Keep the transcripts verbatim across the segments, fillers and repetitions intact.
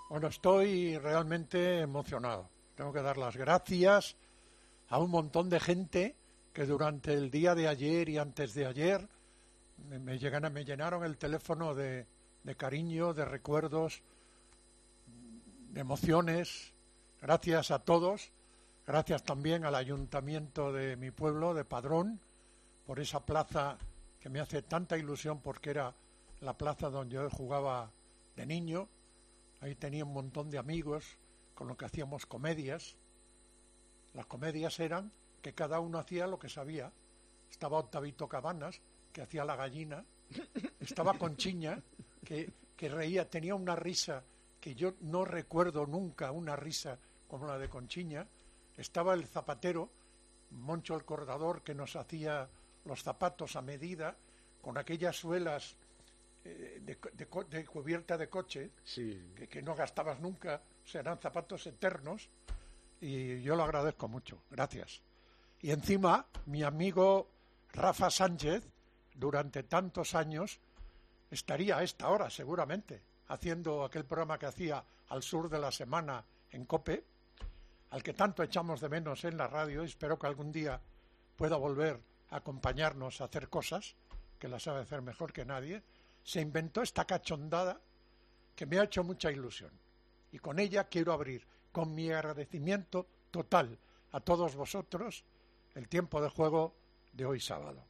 Bueno, estoy realmente emocionado. Tengo que dar las gracias a un montón de gente que durante el día de ayer y antes de ayer me, me, llegan, me llenaron el teléfono de, de cariño, de recuerdos, de emociones. Gracias a todos. Gracias también al ayuntamiento de mi pueblo, de Padrón, por esa plaza que me hace tanta ilusión porque era la plaza donde yo jugaba de niño. Ahí tenía un montón de amigos con los que hacíamos comedias. Las comedias eran que cada uno hacía lo que sabía. Estaba Octavito Cabanas, que hacía la gallina. Estaba Conchiña, que, que reía, tenía una risa que yo no recuerdo nunca, una risa como la de Conchiña. Estaba el zapatero, Moncho el Cordador, que nos hacía los zapatos a medida, con aquellas suelas De, de, de cubierta de coche, sí. que, que no gastabas nunca, serán zapatos eternos, y yo lo agradezco mucho, gracias. Y encima, mi amigo Rafa Sánchez, durante tantos años, estaría a esta hora seguramente, haciendo aquel programa que hacía Al Sur de la Semana en COPE, al que tanto echamos de menos en la radio, y espero que algún día pueda volver a acompañarnos a hacer cosas, que las sabe hacer mejor que nadie. Se inventó esta cachondada que me ha hecho mucha ilusión. Y con ella quiero abrir, con mi agradecimiento total a todos vosotros, el tiempo de juego de hoy sábado.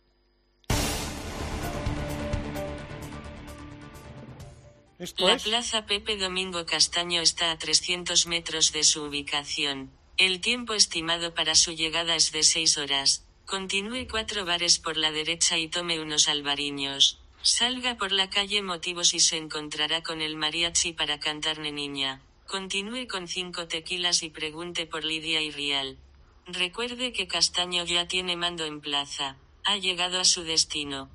Esto La es... Plaza Pepe Domingo Castaño está a trescientos metros de su ubicación. El tiempo estimado para su llegada es de seis horas. Continúe cuatro bares por la derecha y tome unos albariños. Salga por la calle Motivos y se encontrará con el mariachi para cantarne niña. Continúe con cinco tequilas y pregunte por Lidia y Rial. Recuerde que Castaño ya tiene mando en plaza. Ha llegado a su destino.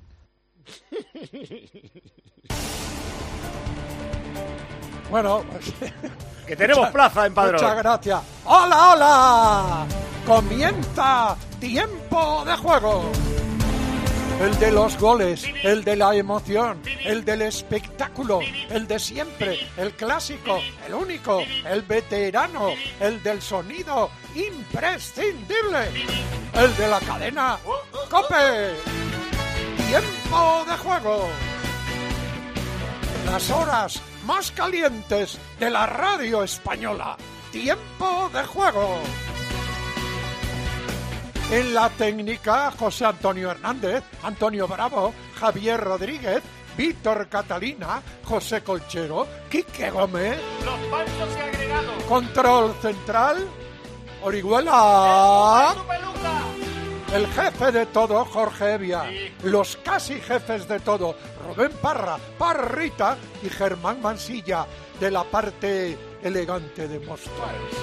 Bueno, pues... que tenemos plaza en Padrón. Muchas gracias. ¡Hola, hola! Comienza Tiempo de Juego. El de los goles, el de la emoción, el del espectáculo, el de siempre, el clásico, el único, el veterano, el del sonido imprescindible, el de la cadena COPE. Tiempo de Juego. Las horas más calientes de la radio española. Tiempo de Juego. En la técnica, José Antonio Hernández, Antonio Bravo, Javier Rodríguez, Víctor Catalina, José Colchero, Quique Gómez. Los panchos y agregados. Control central, Orihuela. El jefe de todo, Jorge Evia. Sí. Los casi jefes de todo, Rubén Parra, Parrita y Germán Mansilla, de la parte elegante de Móstoles.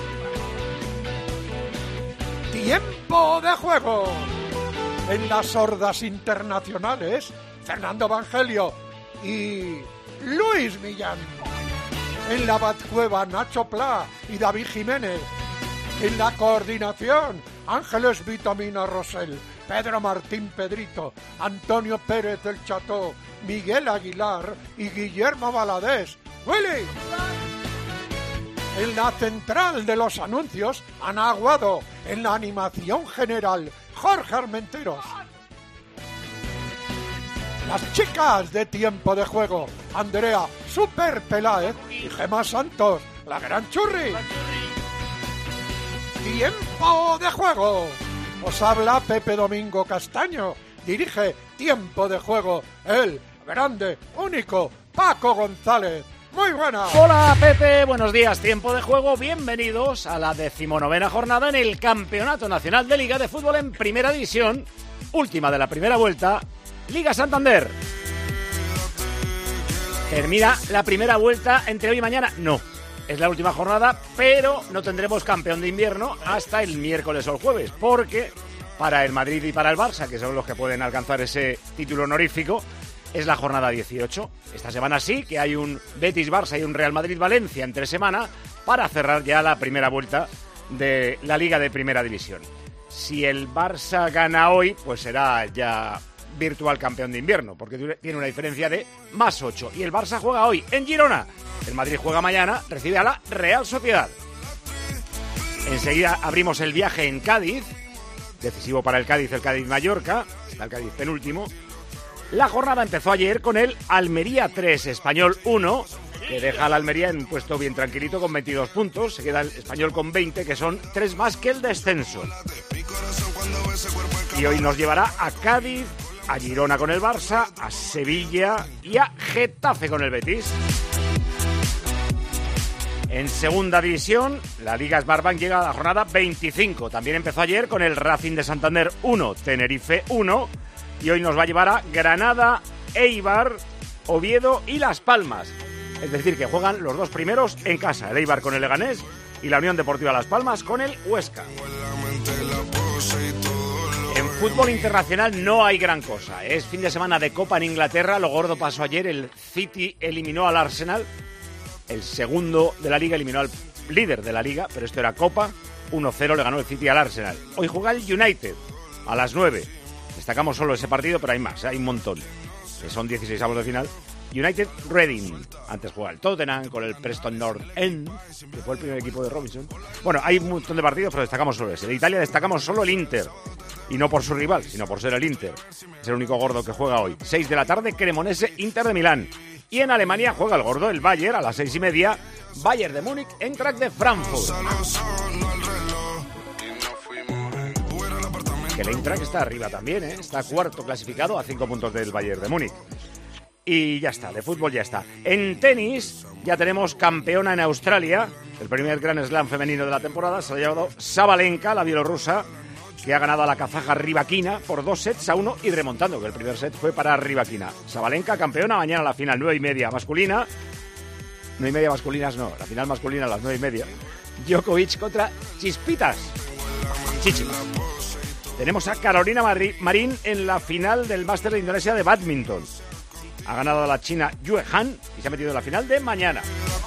Tiempo de Juego. En las hordas internacionales, Fernando Evangelio y Luis Millán. En la Batcueva, Nacho Pla y David Jiménez. En la coordinación, Ángeles Vitamina Rosell, Pedro Martín Pedrito, Antonio Pérez del Cható, Miguel Aguilar y Guillermo Valadés. ¡Willy! En la central de los anuncios, Ana Aguado. En la animación general, Jorge Armenteros. Las chicas de Tiempo de Juego, Andrea Super Peláez y Gemma Santos, la gran Churri. Tiempo de Juego. Os habla Pepe Domingo Castaño. Dirige Tiempo de Juego el grande, único Paco González. Muy buenas. Hola Pepe, buenos días, Tiempo de Juego. Bienvenidos a la decimonovena jornada en el Campeonato Nacional de Liga de Fútbol en Primera División. Última de la primera vuelta, Liga Santander. ¿Termina la primera vuelta entre hoy y mañana? No. Es la última jornada, pero no tendremos campeón de invierno hasta el miércoles o el jueves, porque para el Madrid y para el Barça, que son los que pueden alcanzar ese título honorífico, es la jornada dieciocho. Esta semana sí que hay un Betis-Barça y un Real Madrid-Valencia entre semana para cerrar ya la primera vuelta de la Liga de Primera División. Si el Barça gana hoy, pues será ya virtual campeón de invierno, porque tiene una diferencia de más ocho. Y el Barça juega hoy en Girona. El Madrid juega mañana, recibe a la Real Sociedad. Enseguida abrimos el viaje en Cádiz, decisivo para el Cádiz, el Cádiz-Mallorca, está el Cádiz penúltimo. La jornada empezó ayer con el Almería tres, Español uno, que deja al Almería en un puesto bien tranquilito con veintidós puntos. Se queda el Español con veinte, que son tres más que el descenso. Y hoy nos llevará a Cádiz, a Girona con el Barça, a Sevilla y a Getafe con el Betis. En segunda división, la Liga Smartbank llega a la jornada veinticinco. También empezó ayer con el Racing de Santander uno, Tenerife uno. Y hoy nos va a llevar a Granada, Eibar, Oviedo y Las Palmas. Es decir, que juegan los dos primeros en casa. El Eibar con el Leganés y la Unión Deportiva Las Palmas con el Huesca. En fútbol internacional no hay gran cosa. Es fin de semana de Copa en Inglaterra. Lo gordo pasó ayer. El City eliminó al Arsenal. El segundo de la Liga eliminó al líder de la Liga, pero esto era Copa. uno cero le ganó el City al Arsenal. Hoy juega el United a las nueve. Destacamos solo ese partido, pero hay más, hay un montón. Que son dieciséis avos de final. United Reading. Antes juega el Tottenham con el Preston North End, que fue el primer equipo de Robinson. Bueno, hay un montón de partidos, pero destacamos solo ese. De Italia destacamos solo el Inter. Y no por su rival, sino por ser el Inter. Es el único gordo que juega hoy. seis de la tarde, Cremonese, Inter de Milán. Y en Alemania juega el gordo, el Bayern, a las seis y media. Bayern de Múnich, Eintracht de Frankfurt. Que el Eintracht está arriba también, ¿eh? Está cuarto clasificado a cinco puntos del Bayern de Múnich. Y ya está, de fútbol ya está. En tenis ya tenemos campeona en Australia. El primer Grand Slam femenino de la temporada se lo ha llevado Sabalenka, la bielorrusa, que ha ganado a la kazaja Rybakina por dos sets a uno y remontando, que el primer set fue para Rybakina. Sabalenka campeona, mañana la final nueve y media masculina. nueve y media masculinas no, la final masculina a las nueve y media. Djokovic contra Chispitas. Chichipas. Tenemos a Carolina Marín en la final del Máster de Indonesia de Badminton. Ha ganado a la china Yue Han y se ha metido en la final de mañana.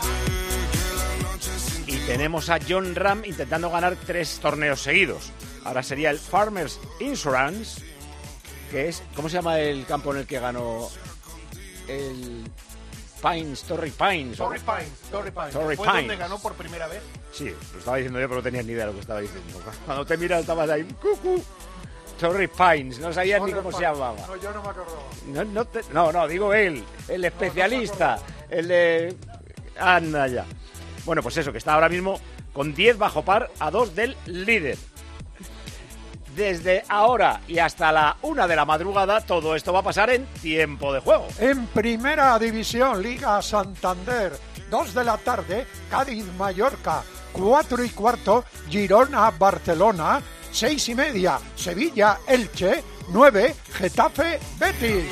Y tenemos a Jon Rahm intentando ganar tres torneos seguidos. Ahora sería el Farmers Insurance, que es... ¿Cómo se llama el campo en el que ganó el Pines, Torrey Pines? Torrey Pines, Torrey Pines. Torrey ¿Fue Pines. donde ganó por primera vez? Sí, lo estaba diciendo yo, pero no tenía ni idea de lo que estaba diciendo. Cuando te miras estabas ahí... ¡Cucú! Torrey Pines, no sabía ni cómo se llamaba. No, yo no me acordaba. No, no, te, no, no, digo él, el especialista, el de... Anda ya. Bueno, pues eso, que está ahora mismo con diez bajo par a dos del líder. Desde ahora y hasta la una de la madrugada, todo esto va a pasar en tiempo de juego. En Primera División, Liga Santander, dos de la tarde, Cádiz-Mallorca, cuatro y cuarto, Girona-Barcelona, seis y media, Sevilla-Elche, nueve, Getafe-Betis.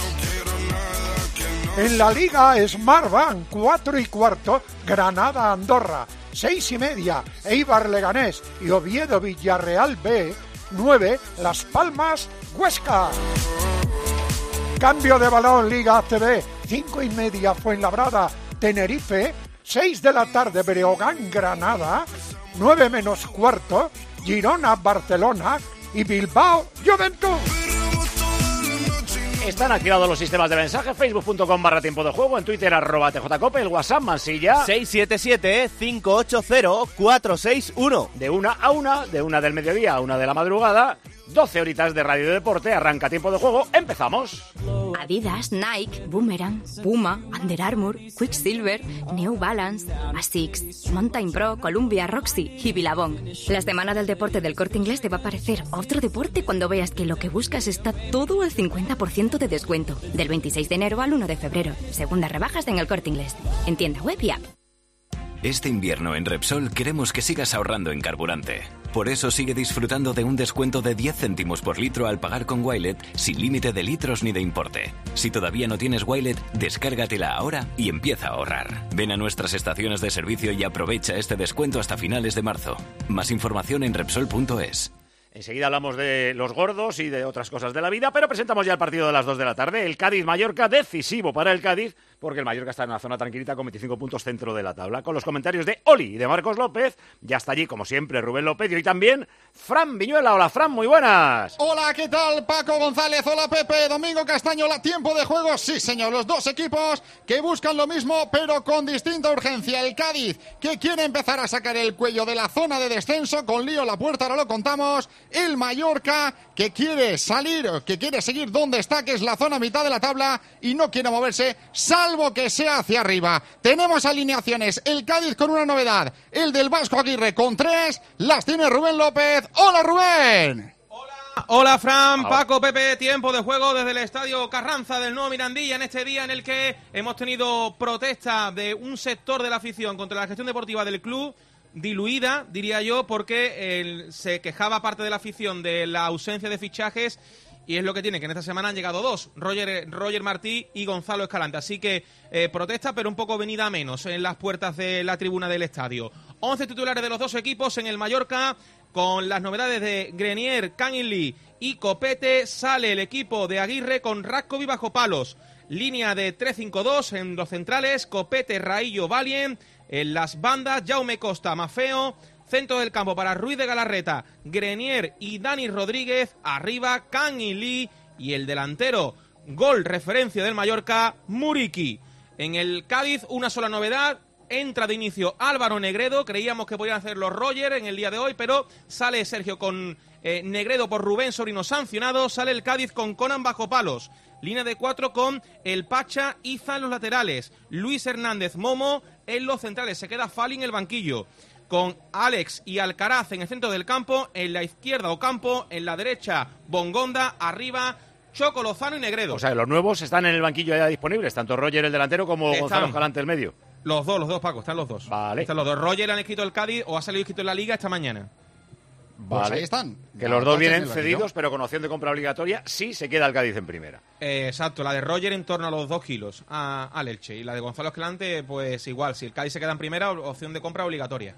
En la Liga Smartbank, cuatro y cuarto, Granada-Andorra, seis y media, Eibar-Leganés y Oviedo-Villarreal B, nueve, Las Palmas-Huesca. Cambio de balón, Liga A C B, cinco y media, Fuenlabrada-Tenerife, seis de la tarde, Breogán-Granada, nueve menos cuarto, Girona-Barcelona y Bilbao-Juventud. Están activados los sistemas de mensaje, facebook punto com barra tiempo de juego, en Twitter arroba tjcope, el WhatsApp Mansilla seis siete siete, cinco ocho cero, cuatro seis uno. De una a una, de una del mediodía a una de la madrugada, doce horitas de radio y deporte, arranca tiempo de juego, empezamos. Adidas, Nike, Boomerang, Puma, Under Armour, Quicksilver, New Balance, Asics, Mountain Pro, Columbia, Roxy y Billabong. La semana del deporte del Corte Inglés te va a parecer otro deporte cuando veas que lo que buscas está todo al cincuenta por ciento de descuento. Del veintiséis de enero al uno de febrero. Segundas rebajas en el Corte Inglés. En tienda web y app. Este invierno en Repsol queremos que sigas ahorrando en carburante. Por eso sigue disfrutando de un descuento de diez céntimos por litro al pagar con Wilet sin límite de litros ni de importe. Si todavía no tienes Wilet, descárgatela ahora y empieza a ahorrar. Ven a nuestras estaciones de servicio y aprovecha este descuento hasta finales de marzo. Más información en Repsol punto es. Enseguida hablamos de los gordos y de otras cosas de la vida, pero presentamos ya el partido de las dos de la tarde. El Cádiz-Mallorca, decisivo para el Cádiz, porque el Mallorca está en una zona tranquilita con veinticinco puntos centro de la tabla. Con los comentarios de Oli y de Marcos López, ya está allí, como siempre, Rubén López y hoy también Fran Viñuela. Hola, Fran, muy buenas. Hola, ¿qué tal? Paco González, hola Pepe, Domingo Castaño, tiempo de juego, sí señor, los dos equipos que buscan lo mismo, pero con distinta urgencia. El Cádiz, que quiere empezar a sacar el cuello de la zona de descenso, con lío en la puerta, ahora lo contamos. El Mallorca, que quiere salir, que quiere seguir donde está, que es la zona mitad de la tabla, y no quiere moverse, salvo que sea hacia arriba. Tenemos alineaciones, el Cádiz con una novedad, el del Vasco Aguirre con tres, las tiene Rubén López. ¡Hola, Rubén! Hola, Fran, Paco, Pepe, tiempo de juego desde el Estadio Carranza del Nuevo Mirandilla en este día en el que hemos tenido protesta de un sector de la afición contra la gestión deportiva del club, diluida, diría yo, porque el, se quejaba parte de la afición de la ausencia de fichajes. Y es lo que tiene, que en esta semana han llegado dos, Roger, Roger Martí y Gonzalo Escalante. Así que eh, protesta, pero un poco venida a menos en las puertas de la tribuna del estadio. once titulares de los dos equipos en el Mallorca, con las novedades de Grenier, Canning y Copete. Sale el equipo de Aguirre con Ratkovic bajo palos. Línea de tres cinco dos en los centrales, Copete, Raillo, Valien. En las bandas, Jaume Costa, Mafeo. Centro del campo para Ruiz de Galarreta, Grenier y Dani Rodríguez. Arriba, Canning Lee. Y el delantero, gol referencia del Mallorca, Muriqui. En el Cádiz, una sola novedad. Entra de inicio Álvaro Negredo. Creíamos que podían hacerlo Roger en el día de hoy, pero sale Sergio con eh, Negredo por Rubén Sorino sancionado. Sale el Cádiz con Conan bajo palos. Línea de cuatro con el Pacha, Iza en los laterales. Luis Hernández, Momo en los centrales. Se queda Fali en el banquillo, con Alex y Alcaraz en el centro del campo. En la izquierda Ocampo, en la derecha Bongonda, arriba Choco Lozano y Negredo. O sea, los nuevos están en el banquillo ya disponibles, tanto Roger el delantero como Están. Gonzalo Escalante el medio. Los dos, los dos, Paco, están los dos. Vale. Están los dos. Roger han escrito el Cádiz o ha salido escrito en la Liga esta mañana. Vale. Pues ahí están. Que La los dos Pacha vienen en el cedidos, banquillo. pero con opción de compra obligatoria, sí se queda el Cádiz en primera. Eh, exacto, la de Roger en torno a los dos kilos a, al Elche. Y la de Gonzalo Escalante, pues igual, si el Cádiz se queda en primera, opción de compra obligatoria.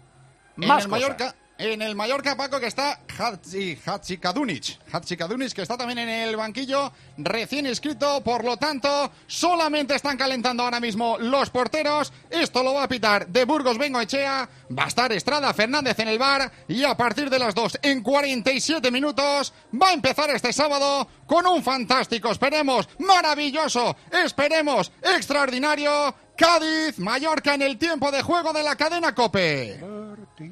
En Más el cosas. Mallorca, en el Mallorca, Paco, que está Hatzi, Hatzikadunic. Hatzikadunic, que está también en el banquillo, recién inscrito, por lo tanto, solamente están calentando ahora mismo los porteros. Esto lo va a pitar de Burgos Bengoechea. Va a estar Estrada Fernández en el bar. Y a partir de las dos, en cuarenta y siete minutos, va a empezar este sábado con un fantástico, esperemos, maravilloso, esperemos, extraordinario Cádiz, Mallorca en el tiempo de juego de la cadena COPE. Berti,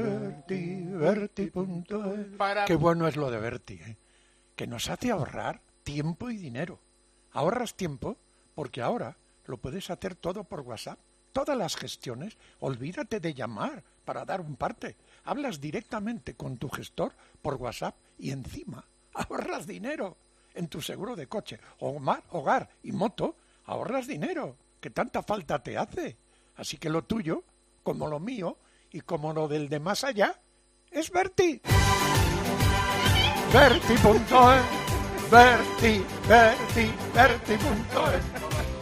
Berti, Berti punto es. Qué bueno es lo de Berti, ¿eh? Que nos hace ahorrar tiempo y dinero. Ahorras tiempo porque ahora lo puedes hacer todo por WhatsApp. Todas las gestiones, olvídate de llamar para dar un parte. Hablas directamente con tu gestor por WhatsApp y encima ahorras dinero. En tu seguro de coche, hogar, hogar y moto, ahorras dinero, que tanta falta te hace. Así que lo tuyo, como lo mío y como lo del de más allá, es Berti. Berti punto es. Berti, Berti, Berti punto es.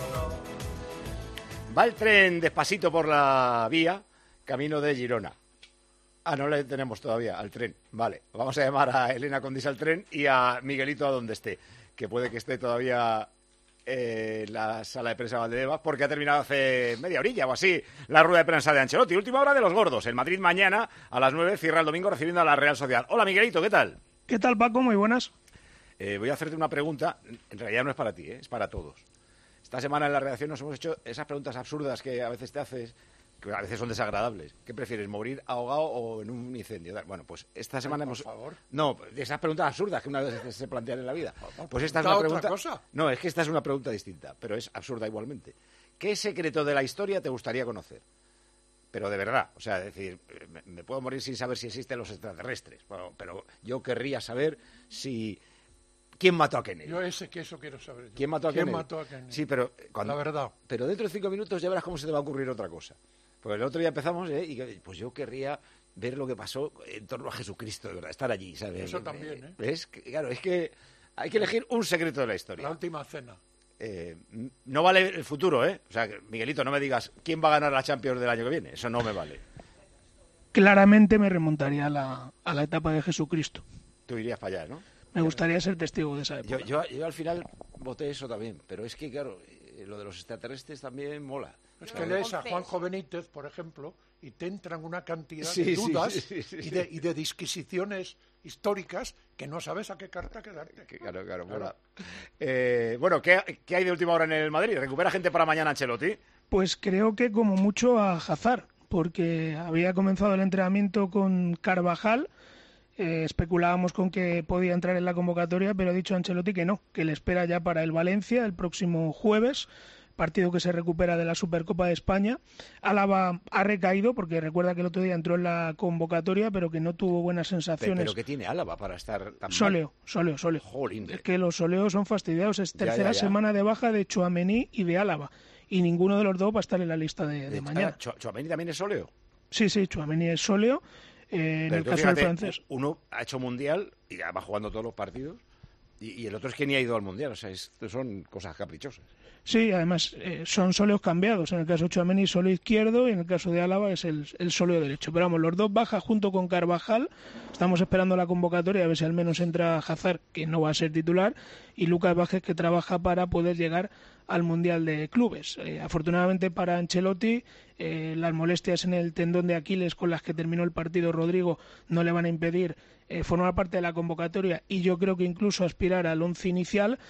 Va el tren despacito por la vía, camino de Girona. Ah, no le tenemos todavía al tren. Vale, vamos a llamar a Elena Condis al tren y a Miguelito a donde esté, que puede que esté todavía eh, en la sala de prensa de Valdebebas, porque ha terminado hace media horilla o así la rueda de prensa de Ancelotti. Última hora de los gordos. El Madrid mañana a las nueve cierra el domingo recibiendo a la Real Sociedad. Hola, Miguelito, ¿qué tal? ¿Qué tal, Paco? Muy buenas. Eh, voy a hacerte una pregunta, en realidad no es para ti, ¿eh? Es para todos. Esta semana en la redacción nos hemos hecho esas preguntas absurdas que a veces te haces, que a veces son desagradables. ¿Qué prefieres, morir ahogado o en un incendio? Bueno, pues esta semana Por hemos... favor. No, esas preguntas absurdas que una vez se plantean en la vida. Pues esta es ¿Otra una pregunta... cosa? No, es que esta es una pregunta distinta, pero es absurda igualmente. ¿Qué secreto de la historia te gustaría conocer? Pero de verdad, o sea, decir, me, me puedo morir sin saber si existen los extraterrestres, bueno, pero yo querría saber si... ¿Quién mató a Kennedy? Yo ese que eso quiero saber. Yo. ¿Quién mató a ¿Quién Kennedy? mató a Kennedy? Sí, pero cuando, la verdad. Pero dentro de cinco minutos ya verás cómo se te va a ocurrir otra cosa. Porque el otro día empezamos, ¿eh? Y pues yo querría ver lo que pasó en torno a Jesucristo, de verdad, estar allí, ¿sabes? Eso también, ¿eh? ¿Ves? Claro, es que hay que elegir un secreto de la historia. La última cena. Eh, no vale el futuro, ¿eh? O sea, Miguelito, no me digas quién va a ganar la Champions del año que viene. Eso no me vale. Claramente me remontaría a la, a la etapa de Jesucristo. Tú irías para allá, ¿no? Me gustaría ser testigo de esa época. Yo, yo, yo al final voté eso también, pero es que, claro, eh, lo de los extraterrestres también mola. Es que lees a Juanjo Benítez, por ejemplo, y te entran una cantidad sí, de dudas sí, sí, sí, sí, y, de, y de disquisiciones históricas que no sabes a qué carta quedarte. Que, claro, claro, claro. Eh, bueno, ¿qué, ¿qué hay de última hora en el Madrid? ¿Recupera gente para mañana Ancelotti? Pues creo que como mucho a Hazard, porque había comenzado el entrenamiento con Carvajal, eh, especulábamos con que podía entrar en la convocatoria, pero ha dicho Ancelotti que no, que le espera ya para el Valencia el próximo jueves, partido que se recupera de la Supercopa de España. Álava ha recaído, porque recuerda que el otro día entró en la convocatoria, pero que no tuvo buenas sensaciones. ¿Pero qué tiene Álava para estar tan Sóleo, mal? sóleo, sóleo. Jolín. Es que los soleos son fastidiados. Es tercera ya, ya, ya. semana de baja de Tchouaméni y de Álava. Y ninguno de los dos va a estar en la lista de, de mañana. ¿Tchouaméni también es sóleo? Sí, sí, Tchouaméni es sóleo. Eh, en Pero el tú caso fíjate, del francés. Uno ha hecho mundial y ya va jugando todos los partidos. Y, y el otro es que ni ha ido al mundial. O sea, es, son cosas caprichosas. Sí, además eh, son soleos cambiados. En el caso de Tchouaméni, sóleo izquierdo, y en el caso de Álava es el, el sóleo derecho. Pero vamos, los dos bajas junto con Carvajal. Estamos esperando la convocatoria, a ver si al menos entra Hazard, que no va a ser titular, y Lucas Vázquez, que trabaja para poder llegar al Mundial de Clubes. Eh, afortunadamente para Ancelotti, eh, las molestias en el tendón de Aquiles con las que terminó el partido Rodrigo no le van a impedir eh, formar parte de la convocatoria, y yo creo que incluso aspirar al once inicial.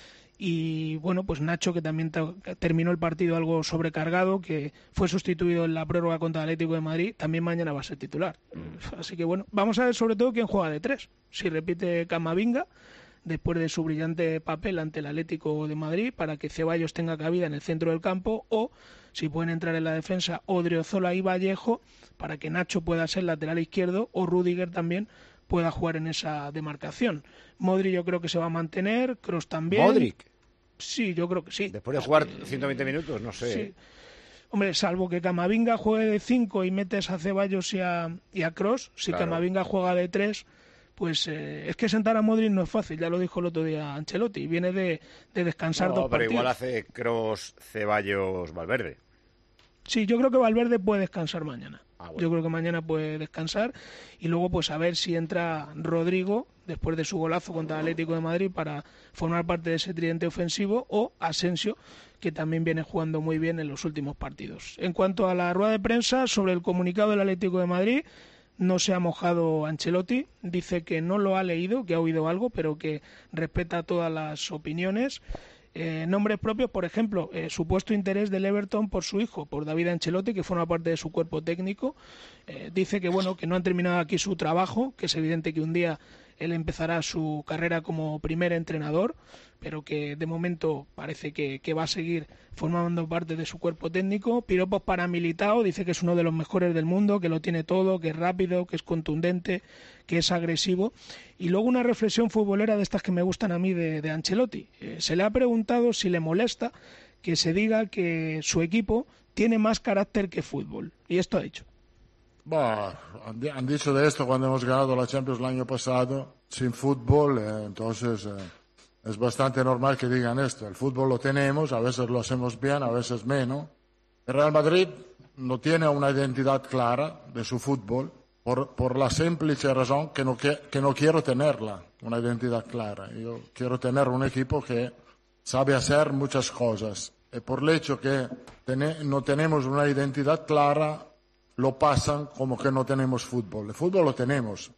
Y bueno, pues Nacho, que también terminó el partido algo sobrecargado, que fue sustituido en la prórroga contra el Atlético de Madrid, también mañana va a ser titular. Así que bueno, vamos a ver sobre todo quién juega de tres. Si repite Camavinga, después de su brillante papel ante el Atlético de Madrid, para que Ceballos tenga cabida en el centro del campo, o si pueden entrar en la defensa Odriozola y Vallejo, para que Nacho pueda ser lateral izquierdo, o Rüdiger también pueda jugar en esa demarcación. Modric yo creo que se va a mantener, Kroos también. ¿Modric? Sí, yo creo que sí. Después de jugar ciento veinte minutos, no sé. Sí. Hombre, salvo que Camavinga juegue de cinco y metes a Ceballos y a, y a Kroos, si Claro. Camavinga juega de tres, pues eh, es que sentar a Modric no es fácil, ya lo dijo el otro día Ancelotti, viene de, de descansar No, dos pero partidos. igual hace Kroos, Ceballos, Valverde. Sí, yo creo que Valverde puede descansar mañana. Ah, bueno. Yo creo que mañana puede descansar, y luego pues a ver si entra Rodrigo después de su golazo contra el Atlético de Madrid para formar parte de ese tridente ofensivo, o Asensio, que también viene jugando muy bien en los últimos partidos. En cuanto a la rueda de prensa sobre el comunicado del Atlético de Madrid, no se ha mojado Ancelotti, dice que no lo ha leído, que ha oído algo, pero que respeta todas las opiniones. Eh, nombres propios, por ejemplo, eh, supuesto interés del Everton por su hijo, por David Ancelotti, que forma parte de su cuerpo técnico. Eh, dice que bueno, que no han terminado aquí su trabajo, que es evidente que un día él empezará su carrera como primer entrenador, pero que de momento parece que, que va a seguir formando parte de su cuerpo técnico. Piropos para Militao, dice que es uno de los mejores del mundo, que lo tiene todo, que es rápido, que es contundente, que es agresivo. Y luego una reflexión futbolera de estas que me gustan a mí de, de Ancelotti. Eh, se le ha preguntado si le molesta que se diga que su equipo tiene más carácter que fútbol. Y esto ha dicho. Bah, han, han dicho de esto cuando hemos ganado la Champions el año pasado, sin fútbol, eh, entonces eh, es bastante normal que digan esto. El fútbol lo tenemos, a veces lo hacemos bien, a veces menos. El Real Madrid no tiene una identidad clara de su fútbol, por, por la simple razón que no, que, que no quiero tenerla, una identidad clara. Yo quiero tener un equipo que sabe hacer muchas cosas. Y por el hecho que ten, no tenemos una identidad clara, lo pasan como que no tenemos fútbol. El fútbol lo tenemos.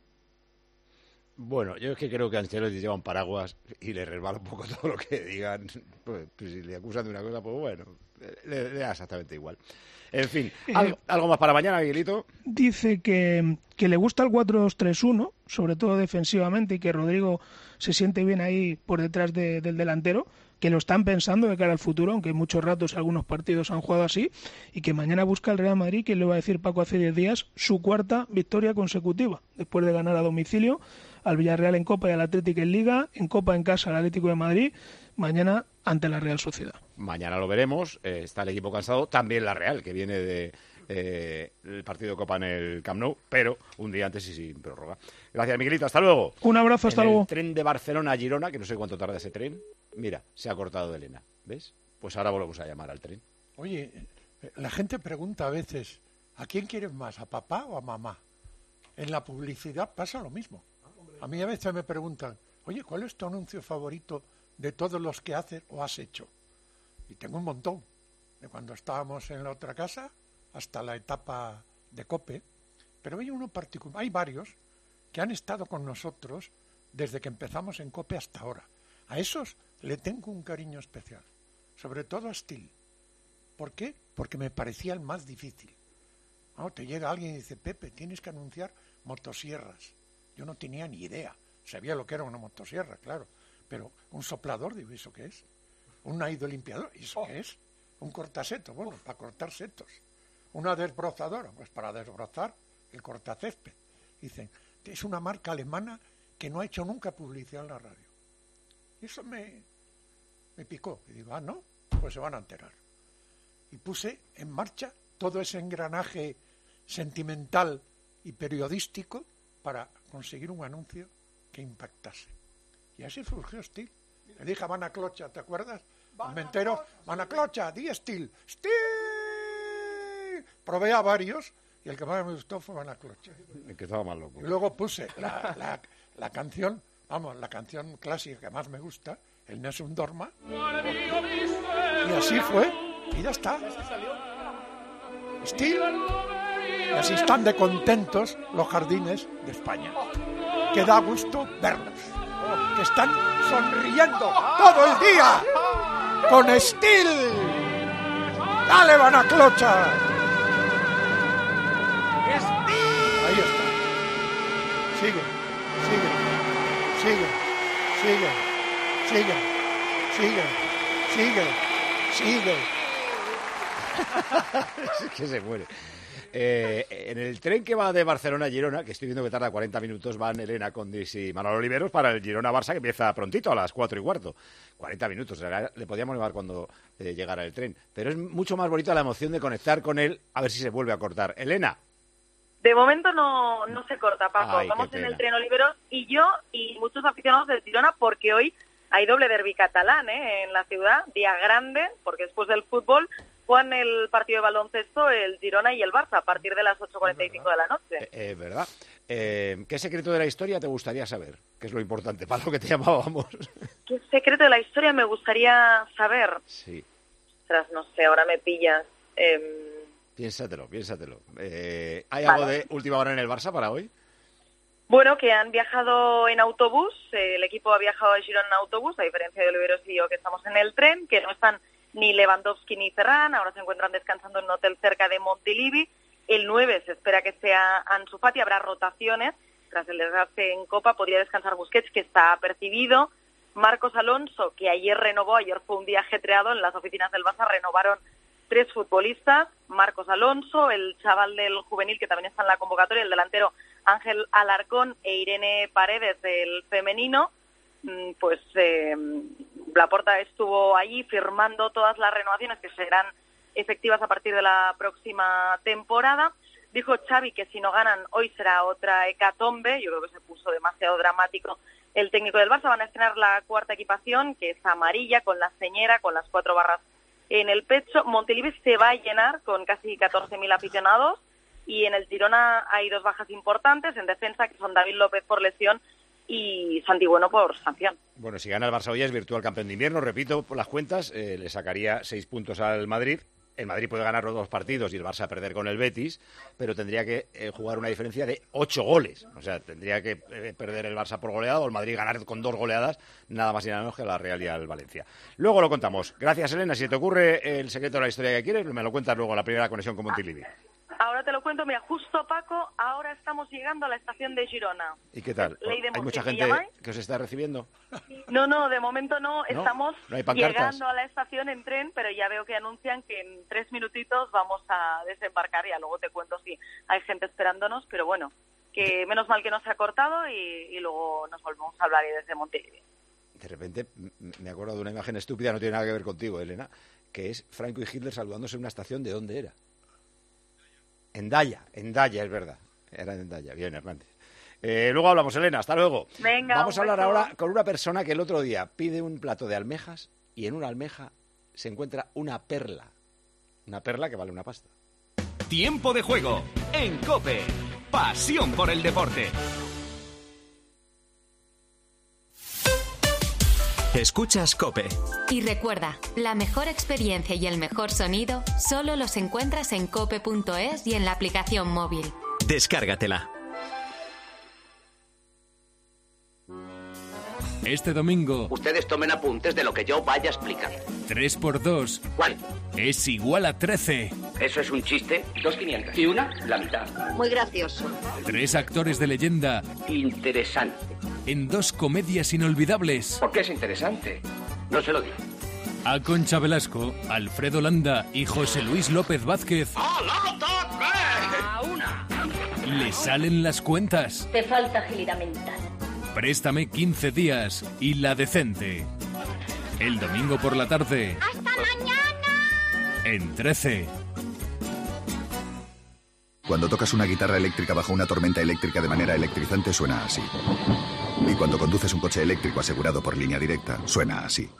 Bueno, yo es que creo que Ancelotti lleva un paraguas y le resbala un poco todo lo que digan. Pues, pues si le acusan de una cosa, pues bueno, le, le da exactamente igual. En fin, ¿algo, ¿algo más para mañana, Miguelito? Dice que, que le gusta el cuatro dos tres uno, sobre todo defensivamente, y que Rodrigo se siente bien ahí por detrás de, del delantero, que lo están pensando de cara al futuro, aunque muchos ratos algunos partidos han jugado así, y que mañana busca el Real Madrid, que le va a decir Paco hace diez días, su cuarta victoria consecutiva, después de ganar a domicilio al Villarreal en Copa y al Atlético en Liga, en Copa en casa al Atlético de Madrid, mañana ante la Real Sociedad. Mañana lo veremos, eh, está el equipo cansado, también la Real, que viene de eh, el partido de Copa en el Camp Nou, pero un día antes y sin prórroga. Gracias, Miguelito, hasta luego. Un abrazo, hasta en luego. El tren de Barcelona a Girona, que no sé cuánto tarda ese tren, mira, se ha cortado de Elena, ¿ves? Pues ahora volvemos a llamar al tren. Oye, la gente pregunta a veces, ¿a quién quieres más, a papá o a mamá? En la publicidad pasa lo mismo. A mí a veces me preguntan, oye, ¿cuál es tu anuncio favorito de todos los que haces o has hecho? Y tengo un montón, de cuando estábamos en la otra casa hasta la etapa de COPE, pero hay uno particular, hay varios que han estado con nosotros desde que empezamos en COPE hasta ahora. A esos le tengo un cariño especial, sobre todo a Steel. ¿Por qué? Porque me parecía el más difícil. ¿No? Te llega alguien y dice, Pepe, tienes que anunciar motosierras. Yo no tenía ni idea, sabía lo que era una motosierra, claro, pero un soplador, digo, ¿eso qué es? Un hidrolimpiador, ¿eso qué es? Un cortaseto, bueno, para cortar setos. Una desbrozadora, pues para desbrozar el cortacésped. Dicen, es una marca alemana que no ha hecho nunca publicidad en la radio. Y eso me, me picó. Y digo, ah, no, pues se van a enterar. Y puse en marcha todo ese engranaje sentimental y periodístico para conseguir un anuncio que impactase. Y así surgió Steel. Le dije a Vanaclocha, ¿te acuerdas? Me entero, Vanaclocha, di Steel. ¡Steel! Probé a varios y el que más me gustó fue Vanaclocha. El que estaba más loco. Y luego puse la, la, la canción, vamos, la canción clásica que más me gusta, el Nessun Dorma. Y así fue, y ya está. Steel. Y así están de contentos los jardines de España. Que da gusto verlos. Que están sonriendo todo el día con Steel. ¡Dale, Vanaclocha! Ahí está. Sigue, sigue, sigue, sigue, sigue, sigue, sigue, sigue. Es que se muere. Eh, en el tren que va de Barcelona a Girona, que estoy viendo que tarda cuarenta minutos, van Elena Condis y Manuel Oliveros para el Girona-Barça, que empieza prontito, a las cuatro y cuarto. cuarenta minutos, le podíamos llevar cuando eh, llegara el tren. Pero es mucho más bonita la emoción de conectar con él, a ver si se vuelve a cortar. Elena. De momento no, no se corta, Paco. Ay, vamos en el tren Oliveros y yo y muchos aficionados del Girona, porque hoy hay doble derbi catalán ¿eh? en la ciudad, día grande, porque después del fútbol juegan el partido de baloncesto el Girona y el Barça a partir de las ocho cuarenta y cinco de la noche. Es eh, eh, verdad. Eh, ¿Qué secreto de la historia te gustaría saber? Que es lo importante, para lo que te llamábamos. ¿Qué secreto de la historia me gustaría saber? Sí. Ostras, no sé, ahora me pillas. Eh... Piénsatelo, piénsatelo. Eh, ¿Hay vale. algo de última hora en el Barça para hoy? Bueno, que han viajado en autobús, eh, el equipo ha viajado a Girona en autobús, a diferencia de Oliveros y yo que estamos en el tren, que no están ni Lewandowski ni Ferran, ahora se encuentran descansando en un hotel cerca de Montilivi. El nueve se espera que sea Ansu Fati, habrá rotaciones, tras el desgaste en Copa podría descansar Busquets, que está apercibido. Marcos Alonso, que ayer renovó, ayer fue un día ajetreado, en las oficinas del Barça renovaron tres futbolistas, Marcos Alonso, el chaval del juvenil que también está en la convocatoria, el delantero Ángel Alarcón e Irene Paredes del femenino. Pues eh, Laporta estuvo allí firmando todas las renovaciones que serán efectivas a partir de la próxima temporada. Dijo Xavi que si no ganan hoy será otra hecatombe. Yo creo que se puso demasiado dramático el técnico del Barça. Van a estrenar la cuarta equipación, que es amarilla, con la señera, con las cuatro barras en el pecho. Montilivi se va a llenar con casi catorce mil aficionados y en el Girona hay dos bajas importantes en defensa, que son David López por lesión y Santi Bueno por sanción. Bueno, si gana el Barça hoy es virtual campeón de invierno, repito, por las cuentas, eh, le sacaría seis puntos al Madrid. El Madrid puede ganar los dos partidos y el Barça perder con el Betis, pero tendría que eh, jugar una diferencia de ocho goles. O sea, tendría que eh, perder el Barça por goleada o el Madrid ganar con dos goleadas, nada más y nada menos que la Real y al Valencia. Luego lo contamos. Gracias, Elena. Si te ocurre el secreto de la historia que quieres, me lo cuentas luego en la primera conexión con Montilivi. Ahora te lo cuento, mira, justo Paco, ahora estamos llegando a la estación de Girona. ¿Y qué tal? Ley de ¿Hay mucha gente que os está recibiendo? No, no, de momento no, ¿No? estamos ¿No hay pancartas? Llegando a la estación en tren, pero ya veo que anuncian que en tres minutitos vamos a desembarcar, y luego te cuento si hay gente esperándonos, pero bueno, que menos mal que no se ha cortado y, y luego nos volvemos a hablar desde Montevideo. De repente me acuerdo de una imagen estúpida, no tiene nada que ver contigo, Elena, que es Franco y Hitler saludándose en una estación. ¿De dónde era? Endaya, Endaya, es verdad. Era en Endaya. Bien, Hernández. Eh, luego hablamos, Elena. Hasta luego. Venga, vamos a hablar beso. ahora con una persona que el otro día pide un plato de almejas y en una almeja se encuentra una perla. Una perla que vale una pasta. Tiempo de juego en COPE. Pasión por el deporte. Escuchas COPE. Y recuerda, la mejor experiencia y el mejor sonido solo los encuentras en cope punto es y en la aplicación móvil. Descárgatela. Este domingo... Ustedes tomen apuntes de lo que yo vaya a explicar. tres por dos... ¿Cuál? Es igual a trece. ¿Eso es un chiste? Dos quinientas. ¿Y una? La mitad. Muy gracioso. Tres actores de leyenda... Interesante. En dos comedias inolvidables. ¿Por qué es interesante? No se lo digo. A Concha Velasco, Alfredo Landa y José Luis López Vázquez... ¡A una! Le salen las cuentas. Te falta agilidad mental. Préstame quince días y La Decente. El domingo por la tarde. ¡Hasta mañana! En trece. Cuando tocas una guitarra eléctrica bajo una tormenta eléctrica de manera electrizante suena así. Y cuando conduces un coche eléctrico asegurado por Línea Directa, suena así.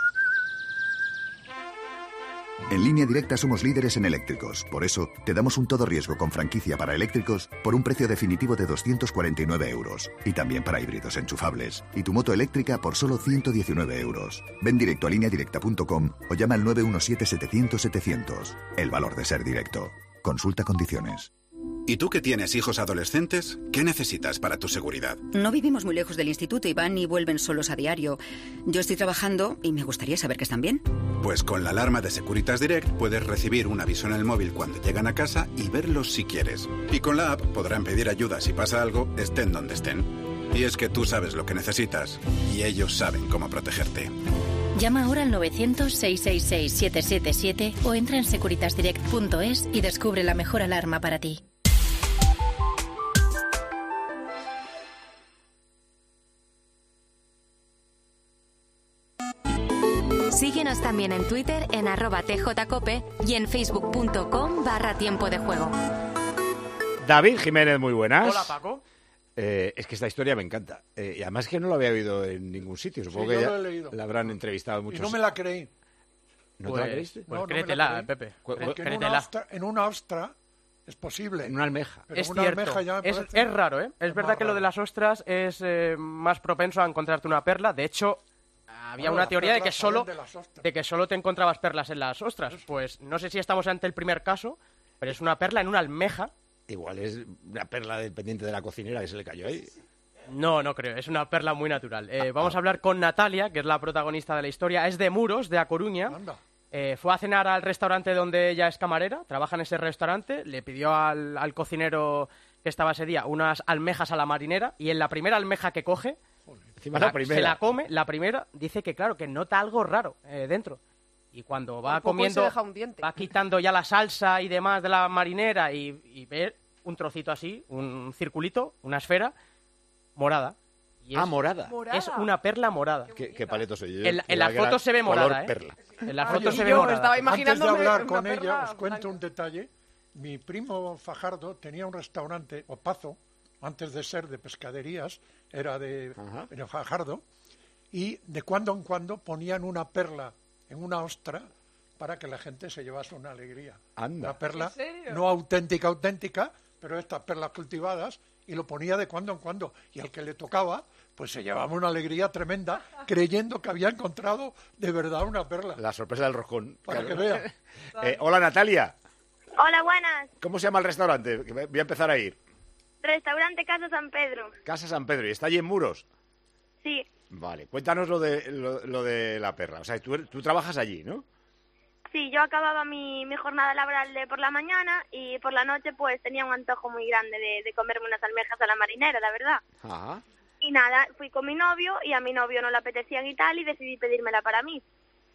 En Línea Directa somos líderes en eléctricos. Por eso, te damos un todo riesgo con franquicia para eléctricos por un precio definitivo de doscientos cuarenta y nueve euros. Y también para híbridos enchufables. Y tu moto eléctrica por solo ciento diecinueve euros. Ven directo a línea directa punto com o llama al nueve uno siete setecientos setecientos. El valor de ser directo. Consulta condiciones. ¿Y tú que tienes hijos adolescentes? ¿Qué necesitas para tu seguridad? No vivimos muy lejos del instituto y van y vuelven solos a diario. Yo estoy trabajando y me gustaría saber que están bien. Pues con la alarma de Securitas Direct puedes recibir un aviso en el móvil cuando llegan a casa y verlos si quieres. Y con la app podrán pedir ayuda si pasa algo, estén donde estén. Y es que tú sabes lo que necesitas y ellos saben cómo protegerte. Llama ahora al novecientos, seiscientos sesenta y seis, setecientos setenta y siete o entra en securitas direct punto es y descubre la mejor alarma para ti. Síguenos también en Twitter en arroba tjcope y en facebook punto com barra tiempo de juego. David Jiménez, muy buenas. Hola, Paco. Eh, es que esta historia me encanta. Eh, y además que no lo había oído en ningún sitio. Supongo Sí, que yo ya lo he leído. la habrán entrevistado Y muchos. no me la creí. ¿No Pues- te la creíste? pues No, no me la créetela, creí. Pepe. Porque en Créetela. una, ostra, en una ostra es posible. En una almeja. Pero Es una cierto, almeja ya me es, parece- es raro, ¿eh? Es es verdad más que lo raro. de las ostras es eh, más propenso a encontrarte una perla. De hecho, había Bueno, una las teoría de que perlas solo salen de las ostras. de que solo te encontrabas perlas en las ostras. Pues no sé si estamos ante el primer caso, pero es una perla en una almeja. Igual es una perla dependiente de la cocinera que se le cayó ahí. No, no creo, es una perla muy natural. Eh, vamos a hablar con Natalia, que es la protagonista de la historia. Es de Muros, de A Coruña. Anda. Eh, fue a cenar al restaurante donde ella es camarera, trabaja en ese restaurante, le pidió al, al cocinero que estaba ese día unas almejas a la marinera y en la primera almeja que coge, Encima la- la primera. se la come, la primera, dice que claro, que nota algo raro eh, dentro. Y cuando va Por poco y comiendo, se deja un diente. va quitando ya la salsa y demás de la marinera y, y ve un trocito así, un circulito, una esfera morada. Y Ah, morada. Es una perla morada. ¿Qué, qué paleto soy yo? En, la- en Creía la que foto era se ve color morada, ¿eh? perla. En la Ah, foto yo- se ve yo morada. estaba Antes de imaginándome hablar una con perla ella, os cuento blanca. un detalle. Mi primo Fajardo tenía un restaurante, Opazo, antes de ser de pescaderías, era de, Ajá. de Fajardo, y de cuando en cuando ponían una perla en una ostra para que la gente se llevase una alegría. Anda. Una perla ¿En serio? no auténtica, auténtica, pero estas perlas cultivadas, y lo ponía de cuando en cuando. Y al que le tocaba, pues se llevaba una alegría tremenda, creyendo que había encontrado de verdad una perla. La sorpresa del roscón. Para Claro. que vea. Eh, hola, Natalia. Hola, buenas. ¿Cómo se llama el restaurante? Que voy a empezar a ir. Restaurante Casa San Pedro. Casa San Pedro. ¿Y está allí en Muros? Sí, Vale. Cuéntanos lo de, lo, lo de la perla. O sea, tú, tú trabajas allí, ¿no? sí, yo acababa mi, mi jornada laboral de por la mañana y por la noche pues tenía un antojo muy grande de, de comerme unas almejas a la marinera, la verdad. Ajá. Y nada, fui con mi novio y a mi novio no le apetecían y tal y decidí pedírmela para mí.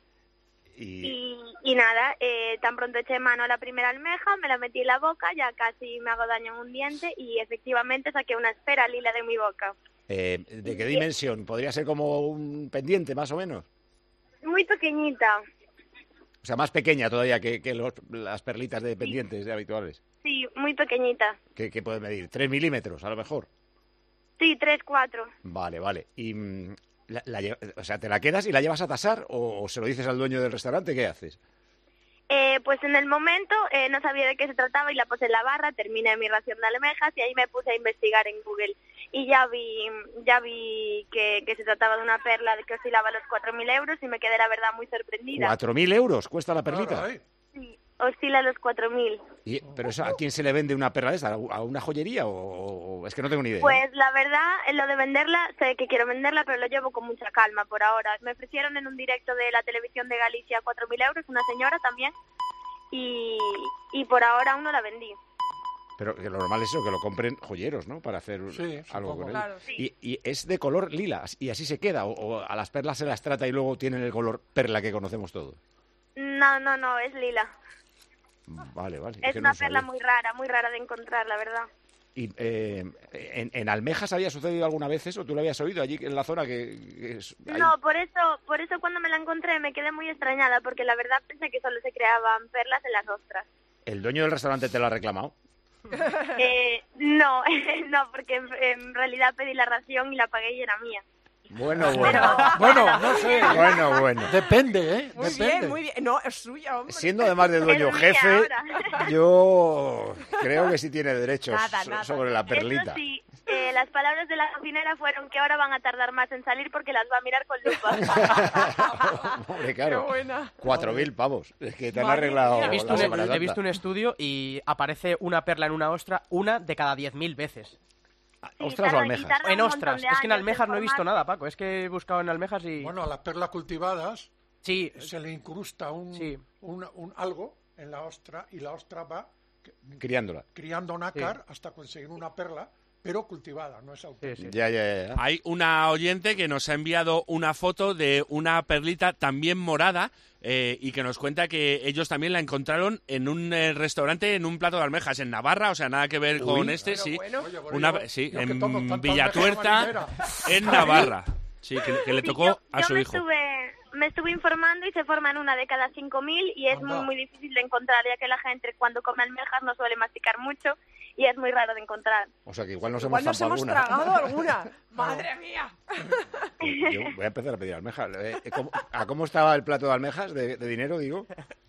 Y... Y, y nada, eh, tan pronto eché mano a la primera almeja, me la metí en la boca, ya casi me hago daño en un diente y efectivamente saqué una esfera lila de mi boca. Eh, ¿De qué dimensión? ¿Podría ser como un pendiente, más o menos? Muy pequeñita, O sea, más pequeña todavía que, que los- las perlitas de pendientes de habituales. sí, muy pequeñita. ¿Qué, qué puede medir? ¿Tres milímetros, a lo mejor? Sí, tres, cuatro. Vale, vale. Y, mm, la, la lle- o sea, ¿te la quedas y la llevas a tasar o, o se lo dices al dueño del restaurante? ¿Qué haces? Eh, pues en el momento eh, no sabía de qué se trataba y la puse en la barra, terminé mi ración de almejas y ahí me puse a investigar en Google y ya vi ya vi que, que se trataba de una perla de que oscilaba los cuatro mil euros y me quedé la verdad muy sorprendida. ¿Cuatro mil euros cuesta la perlita? Sí, oscila los cuatro mil. Y, ¿Pero eso, a quién se le vende una perla de esta? ¿A una joyería o, o es que no tengo ni idea? Pues la verdad, en lo de venderla, sé que quiero venderla, pero lo llevo con mucha calma por ahora. Me ofrecieron en un directo de la televisión de Galicia cuatro mil euros, una señora también, y, y por ahora aún no la vendí. Pero que lo normal es eso, que lo compren joyeros, ¿no? Para hacer Sí, algo supongo. con él. Claro, sí. y, y es de color lila, y así se queda, o, o a las perlas se las trata y luego tienen el color perla que conocemos todos. No, no, no, es lila. Vale, vale. Es que una no perla sabía. muy rara, muy rara de encontrar, la verdad. ¿Y eh, en, en Almejas había sucedido alguna vez eso? ¿Tú lo habías oído allí en la zona que, que es, ahí? No, por eso, por eso cuando me la encontré me quedé muy extrañada, porque la verdad pensé que solo se creaban perlas en las ostras. ¿El dueño del restaurante te lo ha reclamado? Eh, no, no, porque en, en realidad pedí la ración y la pagué y era mía. Bueno, bueno. Bueno, no sé. Bueno, bueno. Depende, ¿eh? Muy Depende. bien, muy bien. No, es suya, hombre. Siendo además de dueño Es mía jefe, ahora. yo creo que sí tiene derechos Nada, so- nada. sobre la perlita. Eso sí, eh, las palabras de la cocinera fueron que ahora van a tardar más en salir porque las va a mirar con lupa. Hombre, claro. Qué buena. Cuatro mil pavos. Es que te han Madre arreglado mía. He visto, la un, Semana he Santa. visto un estudio y aparece una perla en una ostra, una de cada diez mil veces. ¿Ostras o almejas? En ostras. Es que en almejas no he visto nada, Paco. Es que he buscado en almejas y... Bueno, a las perlas cultivadas sí. se le incrusta un, un, un algo en la ostra y la ostra va Criándola. criando nácar hasta conseguir una perla, pero cultivada, no es auténtica. Ya, ya, ya, ya. Hay una oyente que nos ha enviado una foto de una perlita también morada eh, y que nos cuenta que ellos también la encontraron en un eh, restaurante, en un plato de almejas en Navarra, o sea, nada que ver Uy. con este, Pero sí. bueno. Oye, por Una, ello, sí, yo que en tomo tanta Villatuerta, almeja en Navarra. Sí, que, que le Sí, tocó yo, a yo su me hijo. Estuve, me estuve informando y se forman una de cada cinco mil y es muy, muy difícil de encontrar, ya que la gente cuando come almejas no suele masticar mucho y es muy raro de encontrar. O sea que igual nos Igual hemos nos zampado hemos alguna. tragado alguna. Madre mía. Yo voy a empezar a pedir almejas. Eh, ¿cómo- ¿A cómo estaba el plato de almejas de, de dinero, digo?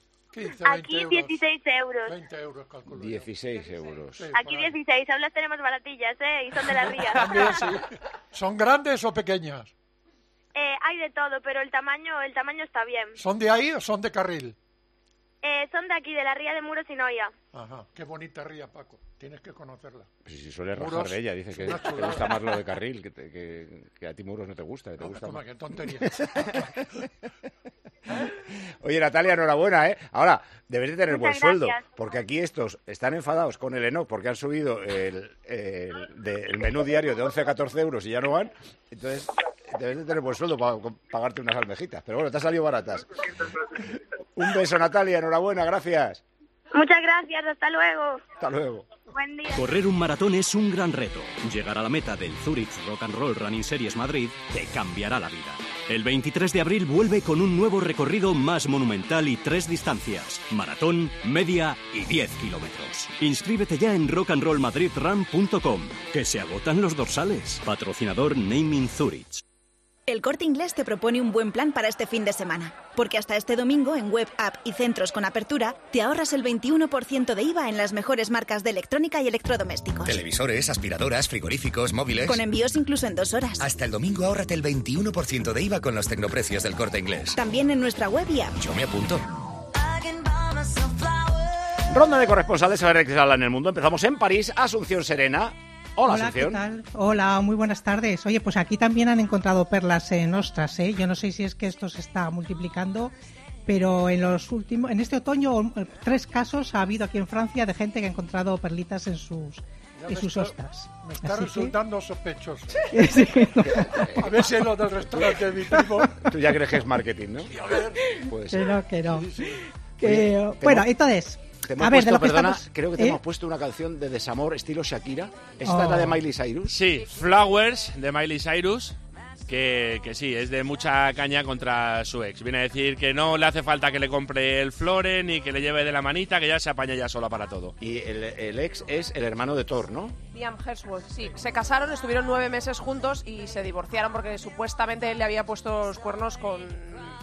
Aquí dieciséis euros. veinte euros, calculo. dieciséis euros. Aquí dieciséis, aún las tenemos baratillas, ¿eh? Y son de la ría. También, sí. ¿Son grandes o pequeñas? Eh, hay de todo, pero el tamaño el tamaño está bien. ¿Son de ahí o son de carril? Eh, son de aquí, de la ría de Muros y Noia. Ajá, qué bonita ría, Paco. Tienes que conocerla. Pues si suele rajar Muros, de ella, dice es que una te chulada. gusta más lo de carril, que, te- que, que a ti Muros no te gusta, que te No, gusta toma, más. qué tontería. Oye, Natalia, enhorabuena, ¿eh? Ahora, debes de tener Muchas buen sueldo, gracias. porque aquí estos están enfadados con el Enoc porque han subido el, el, de- el menú diario de once a catorce euros y ya no van. Entonces, debes de tener buen sueldo para pagarte unas almejitas. Pero bueno, te ha salido baratas. Un beso, Natalia, enhorabuena, gracias. Muchas gracias, hasta luego. Hasta luego. Buen día. Correr un maratón es un gran reto. Llegar a la meta del Zurich Rock and Roll Running Series Madrid te cambiará la vida. El veintitrés de abril vuelve con un nuevo recorrido más monumental y tres distancias: maratón, media y diez kilómetros. Inscríbete ya en rock and roll madrid run punto com, que se agotan los dorsales. Patrocinador Naming Zurich. El Corte Inglés te propone un buen plan para este fin de semana, porque hasta este domingo en web, app y centros con apertura te ahorras el veintiuno por ciento de I V A en las mejores marcas de electrónica y electrodomésticos. Televisores, aspiradoras, frigoríficos, móviles. Con envíos incluso en dos horas. Hasta el domingo ahórrate el veintiuno por ciento de I V A con los tecnoprecios del Corte Inglés. También en nuestra web y app. Yo me apunto. Ronda de corresponsales a ver qué se habla en el mundo. Empezamos en París, Asunción Serena. Hola, Hola, Asunción. ¿qué tal? Hola, muy buenas tardes. Oye, pues aquí también han encontrado perlas en ostras, ¿eh? Yo no sé si es que esto se está multiplicando, pero en los últimos, en este otoño, tres casos ha habido aquí en Francia de gente que ha encontrado perlitas en sus, Ya en me sus está- ostras. Me está Así que- resultando sospechoso. Sí. A ver si es lo del restaurante de mi primo. Tú ya crees que es marketing, ¿no? Puede Que ser. no, que no. Sí, sí. Que, Oye, te bueno, hemos- entonces, Te hemos a ver, puesto, de lo que perdona, estamos... creo que te ¿eh? hemos puesto una canción de desamor estilo Shakira. ¿Esta Oh. es la de Miley Cyrus? Sí, Flowers de Miley Cyrus, que, que sí, es de mucha caña contra su ex. Viene a decir que no le hace falta que le compre el flore ni que le lleve de la manita, que ya se apaña ya sola para todo. Y el, el ex es el hermano de Thor, ¿no? Liam Hemsworth, sí. Se casaron, estuvieron nueve meses juntos y se divorciaron porque supuestamente él le había puesto los cuernos con,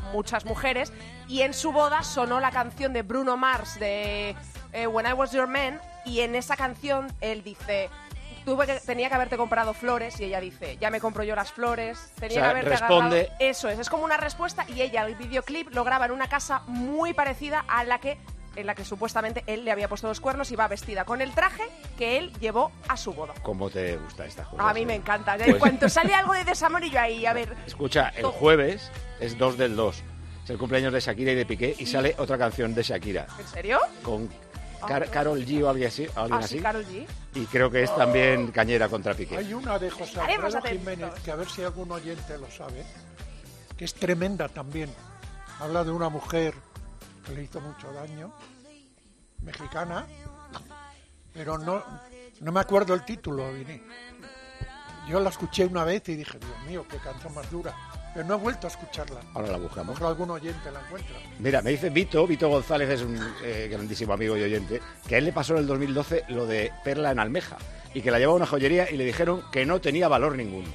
muchas mujeres, y en su boda sonó la canción de Bruno Mars de eh, When I Was Your Man, y en esa canción él dice... Tuve que, tenía que haberte comprado flores, y ella dice, ya me compro yo las flores, tenía O sea, que haberte responde- agarrado... Eso es, es como una respuesta, y ella el videoclip lo graba en una casa muy parecida a la que en la que supuestamente él le había puesto los cuernos, y va vestida con el traje que él llevó a su boda. ¿Cómo te gusta esta cosa? A mí me encanta. En Pues- cuanto sale algo de desamor y yo ahí, a ver... Escucha, el jueves es dos del dos. Es el cumpleaños de Shakira y de Piqué, y sale otra canción de Shakira. ¿En serio? Con Car- Karol G o alguien así. Alguien Ah, sí, así. Karol G. Y creo que es también cañera contra Piqué. Hay una de José Estaremos Alfredo atentos. Jiménez, que a ver si algún oyente lo sabe, que es tremenda también. Habla de una mujer que le hizo mucho daño, mexicana, pero no, no me acuerdo el título, Vini. Yo la escuché una vez y dije, Dios mío, qué canción más dura. Pero no he vuelto a escucharla. Ahora la A lo buscamos. mejor algún oyente la encuentra. Mira, me dice Vito, Vito González es un eh, grandísimo amigo y oyente, que a él le pasó en el dos mil doce lo de Perla en almeja, y que la llevaba a una joyería y le dijeron que no tenía valor ninguno.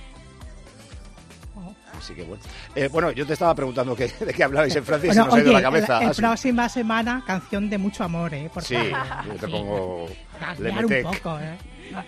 Así que bueno. Eh, bueno, yo te estaba preguntando que, de qué hablabais en Francia y Bueno, se nos ha ido oye, la cabeza. el, el Asu. próxima semana, canción de mucho amor, ¿eh? Por Sí, favor. yo te Sí. pongo Cambiar Lemetec. un poco, ¿eh?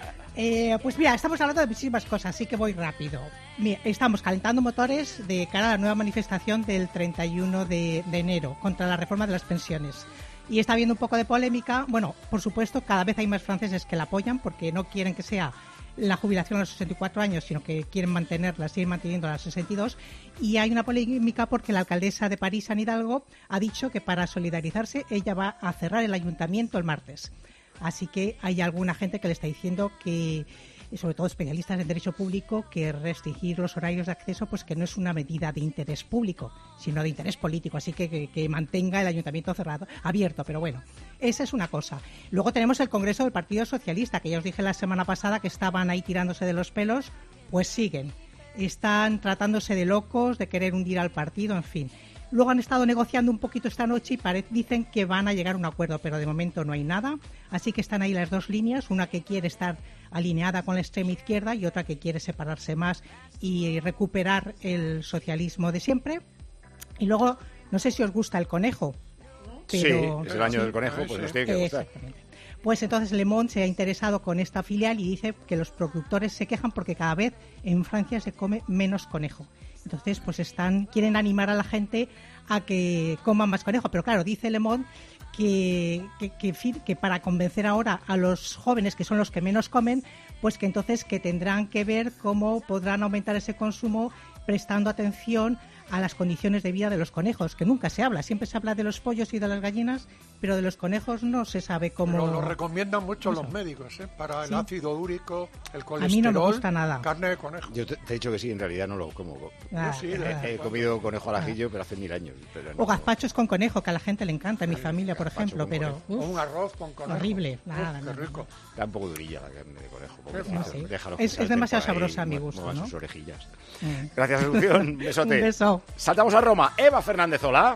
Eh, pues mira, estamos hablando de muchísimas cosas, así que voy rápido. Mira, estamos calentando motores de cara a la nueva manifestación del treinta y uno de, de enero contra la reforma de las pensiones. Y está habiendo un poco de polémica. Bueno, por supuesto, cada vez hay más franceses que la apoyan porque no quieren que sea la jubilación a los sesenta y cuatro años, sino que quieren mantenerla, seguir manteniendo a los sesenta y dos. Y hay una polémica porque la alcaldesa de París, Anne Hidalgo, ha dicho que para solidarizarse ella va a cerrar el ayuntamiento el martes. Así que hay alguna gente que le está diciendo que, sobre todo especialistas en derecho público, que restringir los horarios de acceso pues que no es una medida de interés público, sino de interés político. Así que, que, que mantenga el ayuntamiento cerrado, abierto. Pero bueno, esa es una cosa. Luego tenemos el Congreso del Partido Socialista, que ya os dije la semana pasada que estaban ahí tirándose de los pelos, pues siguen. Están tratándose de locos, de querer hundir al partido, en fin. Luego han estado negociando un poquito esta noche y pare- dicen que van a llegar a un acuerdo, pero de momento no hay nada. Así que están ahí las dos líneas, una que quiere estar alineada con la extrema izquierda y otra que quiere separarse más y recuperar el socialismo de siempre. Y luego, no sé si os gusta el conejo. Pero, sí, es el año sí. del conejo, pues nos tiene que gustar. Exactamente. Pues entonces Le Monde se ha interesado con esta filial y dice que los productores se quejan porque cada vez en Francia se come menos conejo. Entonces, pues están quieren animar a la gente a que coman más conejo. Pero claro, dice Le Monde que, que, que, en fin, que para convencer ahora a los jóvenes, que son los que menos comen, pues que entonces que tendrán que ver cómo podrán aumentar ese consumo prestando atención a las condiciones de vida de los conejos, que nunca se habla. Siempre se habla de los pollos y de las gallinas, pero de los conejos no se sabe cómo... Pero lo recomiendan mucho Eso. los médicos, ¿eh? Para el Sí. ácido úrico, el A colesterol, mí no me gusta nada. carne de conejo. Yo te, te he dicho que sí, en realidad no lo como. Ah, Yo sí, he, de- he comido conejo al ajillo, pero hace mil años. Pero no. O gazpachos con conejo, que a la gente le encanta, en mi familia, por ejemplo, pero... O un arroz con conejo. horrible, Uf, nada, qué nada. rico. Está un poco durilla la carne de conejo. No pobrecito. sé. Déjalo Es- que es demasiado salten por ahí, sabrosa a mi mue- gusto, muevan ¿no? sus orejillas. Mm. Gracias, Asunción. Un besote. Un beso. Saltamos a Roma. Eva Fernández, hola.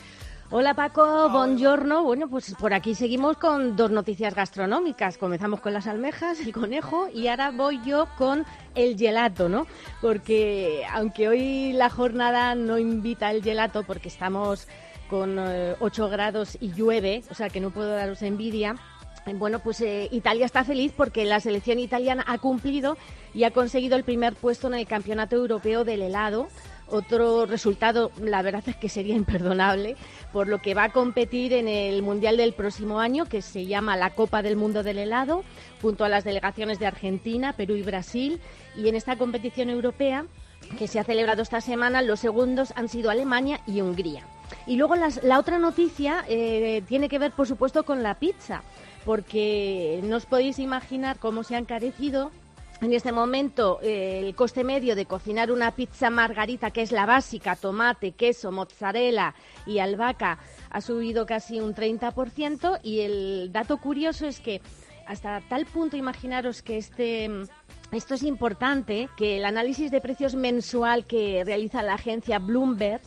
Hola Paco, buongiorno. Bueno, pues por aquí seguimos con dos noticias gastronómicas. Comenzamos con las almejas, el conejo, y ahora voy yo con el gelato, ¿no? Porque aunque hoy la jornada no invita al gelato porque estamos con eh, ocho grados y llueve, o sea que no puedo daros envidia. Bueno, pues eh, Italia está feliz porque la selección italiana ha cumplido y ha conseguido el primer puesto en el Campeonato Europeo del Helado. Otro resultado, la verdad es que sería imperdonable, por lo que va a competir en el Mundial del próximo año, que se llama la Copa del Mundo del Helado, junto a las delegaciones de Argentina, Perú y Brasil. Y en esta competición europea, que se ha celebrado esta semana, los segundos han sido Alemania y Hungría. Y luego las, la otra noticia eh, tiene que ver, por supuesto, con la pizza, porque no os podéis imaginar cómo se ha encarecido en este momento eh, el coste medio de cocinar una pizza margarita, que es la básica, tomate, queso, mozzarella y albahaca, ha subido casi un treinta por ciento. Y el dato curioso es que hasta tal punto, imaginaros que este... Esto es importante, que el análisis de precios mensual que realiza la agencia Bloomberg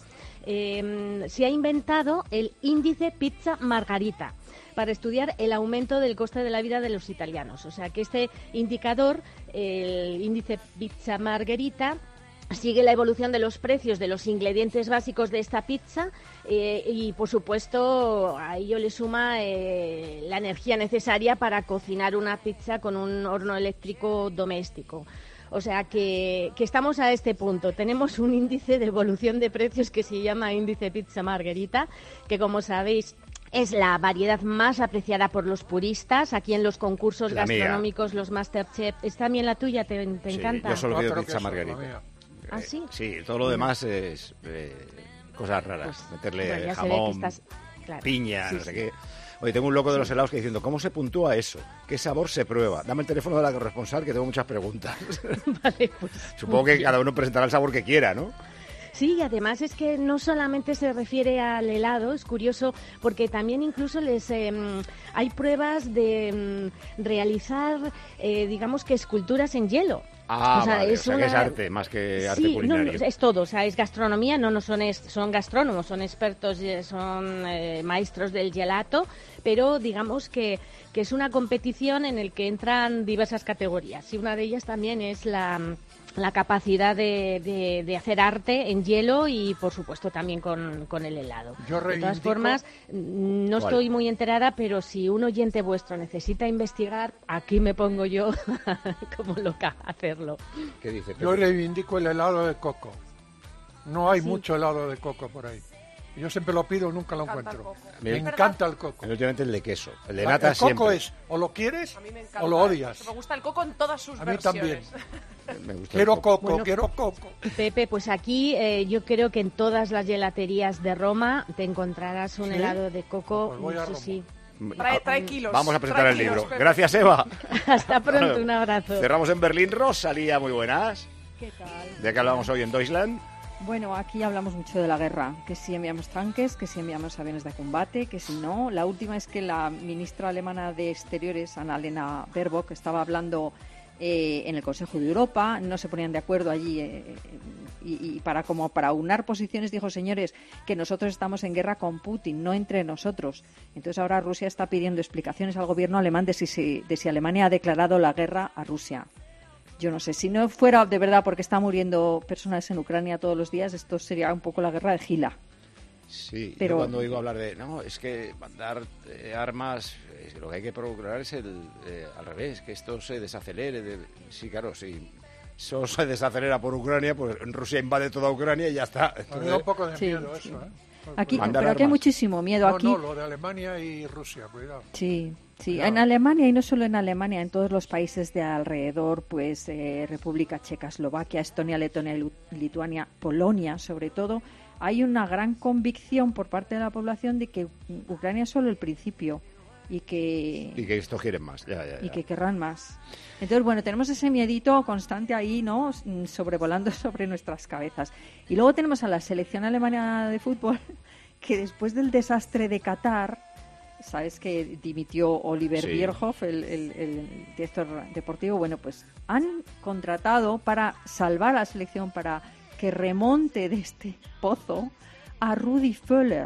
eh, se ha inventado el índice pizza margarita para estudiar el aumento del coste de la vida de los italianos. O sea que este indicador, el índice pizza margarita, sigue la evolución de los precios de los ingredientes básicos de esta pizza eh, y, por supuesto, a ello le suma eh, la energía necesaria para cocinar una pizza con un horno eléctrico doméstico. O sea que, que estamos a este punto. Tenemos un índice de evolución de precios que se llama índice Pizza Margherita, que, como sabéis, es la variedad más apreciada por los puristas. Aquí en los concursos La gastronómicos, mía. los Masterchef. ¿Es también la tuya? ¿Te, te Sí, encanta? yo solo quiero Otro pizza queso, margarita. la mía. ¿Ah, sí? Sí, todo lo demás es eh, cosas raras. Pues, Meterle bueno, ya se ve que jamón, estás- claro. piña, Sí, no sé sí. qué. Oye, tengo un loco de los helados que diciendo, ¿cómo se puntúa eso? ¿Qué sabor se prueba? Dame el teléfono de la corresponsal que tengo muchas preguntas. Vale, pues, Supongo muy que bien. cada uno presentará el sabor que quiera, ¿no? Sí, y además es que no solamente se refiere al helado, es curioso porque también incluso les eh, mm, hay pruebas de mm, realizar, eh, digamos que esculturas en hielo. Ah, O sea, vale, es o sea que es una- arte más que arte Sí, no, culinario. no, es todo, o sea, es gastronomía, no, no son, es- son gastrónomos, son expertos, eh, son eh, maestros del gelato, pero digamos que, que es una competición en el que entran diversas categorías y una de ellas también es la, la capacidad de, de- de hacer arte en hielo y, por supuesto, también con, con el helado. Yo de todas reivindico- formas, mm, no ¿Cuál? estoy muy enterada, pero si un oyente vuestro necesita investigar, aquí me pongo yo como loca a hacerlo. ¿Qué dice? Yo reivindico el helado de coco. No hay Sí. mucho helado de coco por ahí. Yo siempre lo pido, nunca lo Me encanta encuentro. el coco. Me Es encanta el coco. Últimamente el de queso. El de La- nata el coco siempre. es, o lo quieres A mí me encanta. o lo odias. Me gusta el coco en todas sus A mí versiones. también. Me gusta el Quiero coco. coco, Bueno, quiero coco. Pepe, pues aquí eh, yo creo que en todas las gelaterías de Roma te encontrarás un ¿Sí? helado de coco. Pues voy a sí, Roma. sí. Trae, trae kilos. Vamos a presentar trae el kilos, libro. Pepe. Gracias, Eva. Hasta pronto, un abrazo. Cerramos en Berlín. Rosalía, muy buenas. ¿Qué tal? ¿De qué hablamos hoy en Deutschland? Bueno, aquí hablamos mucho de la guerra, que si enviamos tanques, que si enviamos aviones de combate, que si no. La última es que la ministra alemana de Exteriores, Annalena Baerbock, estaba hablando eh, en el Consejo de Europa, no se ponían de acuerdo allí eh, y, y para como para unar posiciones dijo, señores, que nosotros estamos en guerra con Putin, no entre nosotros. Entonces ahora Rusia está pidiendo explicaciones al gobierno alemán de si, si- de si Alemania ha declarado la guerra a Rusia. Yo no sé, si no fuera de verdad porque están muriendo personas en Ucrania todos los días, esto sería un poco la guerra de Gila. Sí, Pero- yo cuando oigo hablar de, no, es que mandar eh, armas, eh, lo que hay que procurar es el, eh, al revés, que esto se desacelere. de- sí, claro, sí. Eso se desacelera por Ucrania, pues Rusia invade toda Ucrania y ya está. Me Entonces, da un poco de Sí, miedo sí. eso, ¿eh? Aquí, Mandar pero aquí hay armas. muchísimo miedo. No, Aquí, no, lo de Alemania y Rusia, cuidado. sí, sí. Cuidado. En Alemania y no solo en Alemania, en todos los países de alrededor, pues eh, República Checa, Eslovaquia, Estonia, Letonia, Lu- Lituania, Polonia, sobre todo, hay una gran convicción por parte de la población de que Ucrania es solo el principio y que y que esto quieren más. Ya, ya, ya. y que querrán más. Entonces, bueno, tenemos ese miedito constante ahí, ¿no? S- Sobrevolando sobre nuestras cabezas. Y luego tenemos a la selección alemana de fútbol, que después del desastre de Qatar, sabes que dimitió Oliver Sí. Bierhoff, el, el- el director deportivo, bueno, pues han contratado para salvar a la selección, para que remonte de este pozo, a Rudi Völler,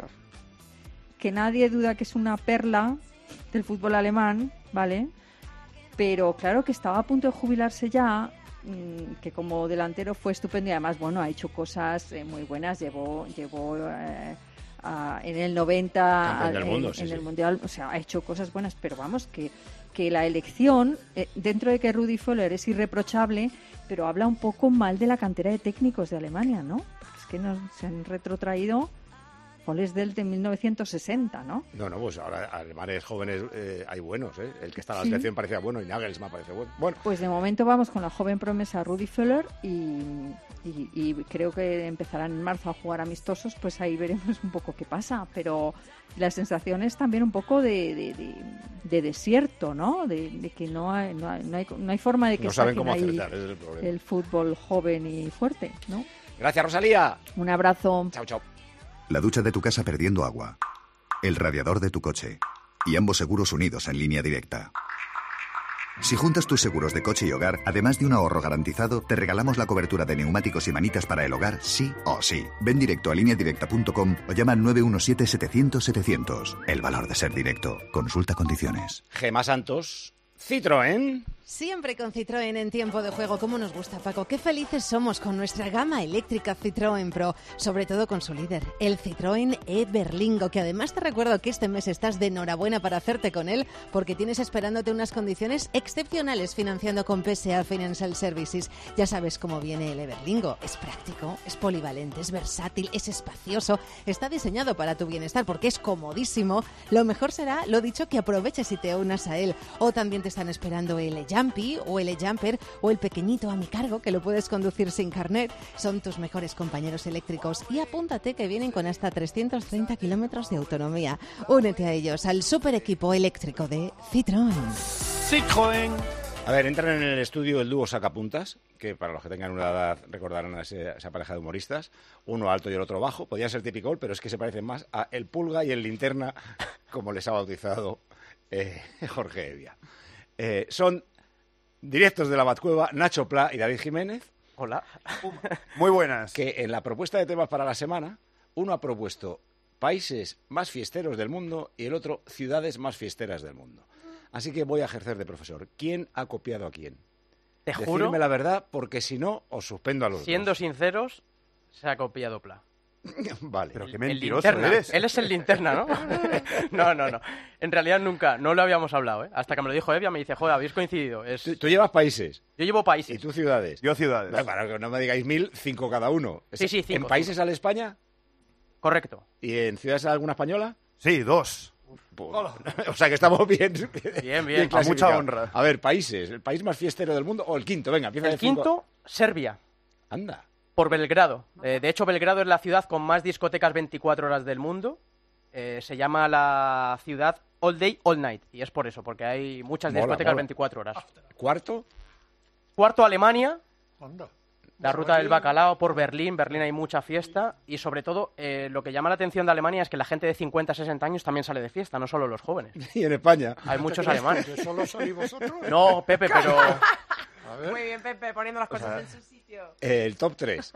que nadie duda que es una perla del fútbol alemán, ¿vale? Pero claro que estaba a punto de jubilarse ya, mm, que como delantero fue estupendo y además, bueno, ha hecho cosas eh, muy buenas, llevó, llevó eh, a- en el noventa Campeón del al- mundo, en, sí, en sí. el Mundial, o sea, ha hecho cosas buenas, pero vamos, que, que la elección, eh, dentro de que Rudi Völler es irreprochable, pero habla un poco mal de la cantera de técnicos de Alemania, ¿no? Porque es que nos, se han retrotraído goles del de mil novecientos sesenta, ¿no? No, no, pues ahora alemanes jóvenes eh, hay buenos, ¿eh? El que está en la Sí. selección parecía bueno y Nagelsmann parece bueno. Bueno, Pues de momento vamos con la joven promesa Rudi Völler y, y, y creo que empezarán en marzo a jugar amistosos, pues ahí veremos un poco qué pasa, pero la sensación es también un poco de, de, de- de desierto, ¿no? De, de que no hay, no, hay, no, hay, no hay forma de que no saben saquen cómo ahí acertar, ese es el problema. el fútbol joven y fuerte, ¿no? Gracias, Rosalía. Un abrazo. Chao, chao. La ducha de tu casa perdiendo agua. El radiador de tu coche. Y ambos seguros unidos en línea directa. Si juntas tus seguros de coche y hogar, además de un ahorro garantizado, te regalamos la cobertura de neumáticos y manitas para el hogar, sí o sí. Ven directo a línea directa punto com o llama al nueve uno siete, setecientos, setecientos. El valor de ser directo. Consulta condiciones. Gemma Santos, Citroën. Siempre con Citroën en tiempo de juego. ¿Cómo nos gusta, Paco? Qué felices somos con nuestra gama eléctrica Citroën Pro, sobre todo con su líder, el Citroën e-Berlingo, que además te recuerdo que este mes estás de enhorabuena para hacerte con él, porque tienes esperándote unas condiciones excepcionales financiando con P S A Financial Services. Ya sabes cómo viene el e-Berlingo. Es práctico, es polivalente, es versátil, es espacioso, está diseñado para tu bienestar porque es comodísimo. Lo mejor será, lo dicho, que aproveches y te unas a él. O también te están esperando el Jumpy o el E-Jumper o el pequeñito a mi cargo, que lo puedes conducir sin carnet. Son tus mejores compañeros eléctricos y apúntate que vienen con hasta trescientos treinta kilómetros de autonomía. Únete a ellos, al super equipo eléctrico de Citroën. Citroën. A ver, entran en el estudio el dúo Sacapuntas, que para los que tengan una edad recordarán a ese, esa pareja de humoristas, uno alto y el otro bajo. Podía ser típico, pero es que se parecen más a El Pulga y el Linterna, como les ha bautizado eh, Jorge Evia. Eh, son directos de la Batcueva, Nacho Pla y David Jiménez. Hola. Muy buenas. Que en la propuesta de temas para la semana, uno ha propuesto países más fiesteros del mundo y el otro ciudades más fiesteras del mundo. Así que voy a ejercer de profesor. ¿Quién ha copiado a quién? Te Decidme juro. la verdad, porque si no, os suspendo a los Siendo dos. sinceros, se ha copiado Pla. Vale. Pero qué El mentiroso linterna. eres. Él es el linterna, ¿no? no, no, no. En realidad nunca, no lo habíamos hablado, ¿eh? Hasta que me lo dijo Evia, me dice, joder, habéis coincidido. Es... ¿Tú, tú llevas países? Yo llevo países. ¿Y tú ciudades? Yo ciudades. Bueno, para que no me digáis mil, cinco cada uno. Sí, sí, cinco, ¿En países cinco. sale España? Correcto. ¿Y en ciudades alguna española? Sí, dos. Pues, o sea que estamos bien. Bien, bien. A mucha honra. A ver, países. ¿El país más fiestero del mundo o el quinto? Venga, empieza de El quinto, cinco. Serbia. Anda. Por Belgrado. Eh, de hecho, Belgrado es la ciudad con más discotecas veinticuatro horas del mundo. Eh, se llama la ciudad All Day, All Night. Y es por eso, porque hay muchas Mola, discotecas mola. veinticuatro horas. ¿Cuarto? Cuarto, Alemania. Anda. La ruta del bacalao por Berlín. Berlín hay mucha fiesta. Y sobre todo, eh, lo que llama la atención de Alemania es que la gente de cincuenta a sesenta años también sale de fiesta, no solo los jóvenes. ¿Y en España? Hay muchos ¿Te crees alemanes. que solo sois vosotros? No, Pepe, pero... A ver. Muy bien, Pepe, poniendo las cosas en su sitio. Eh, el top tres.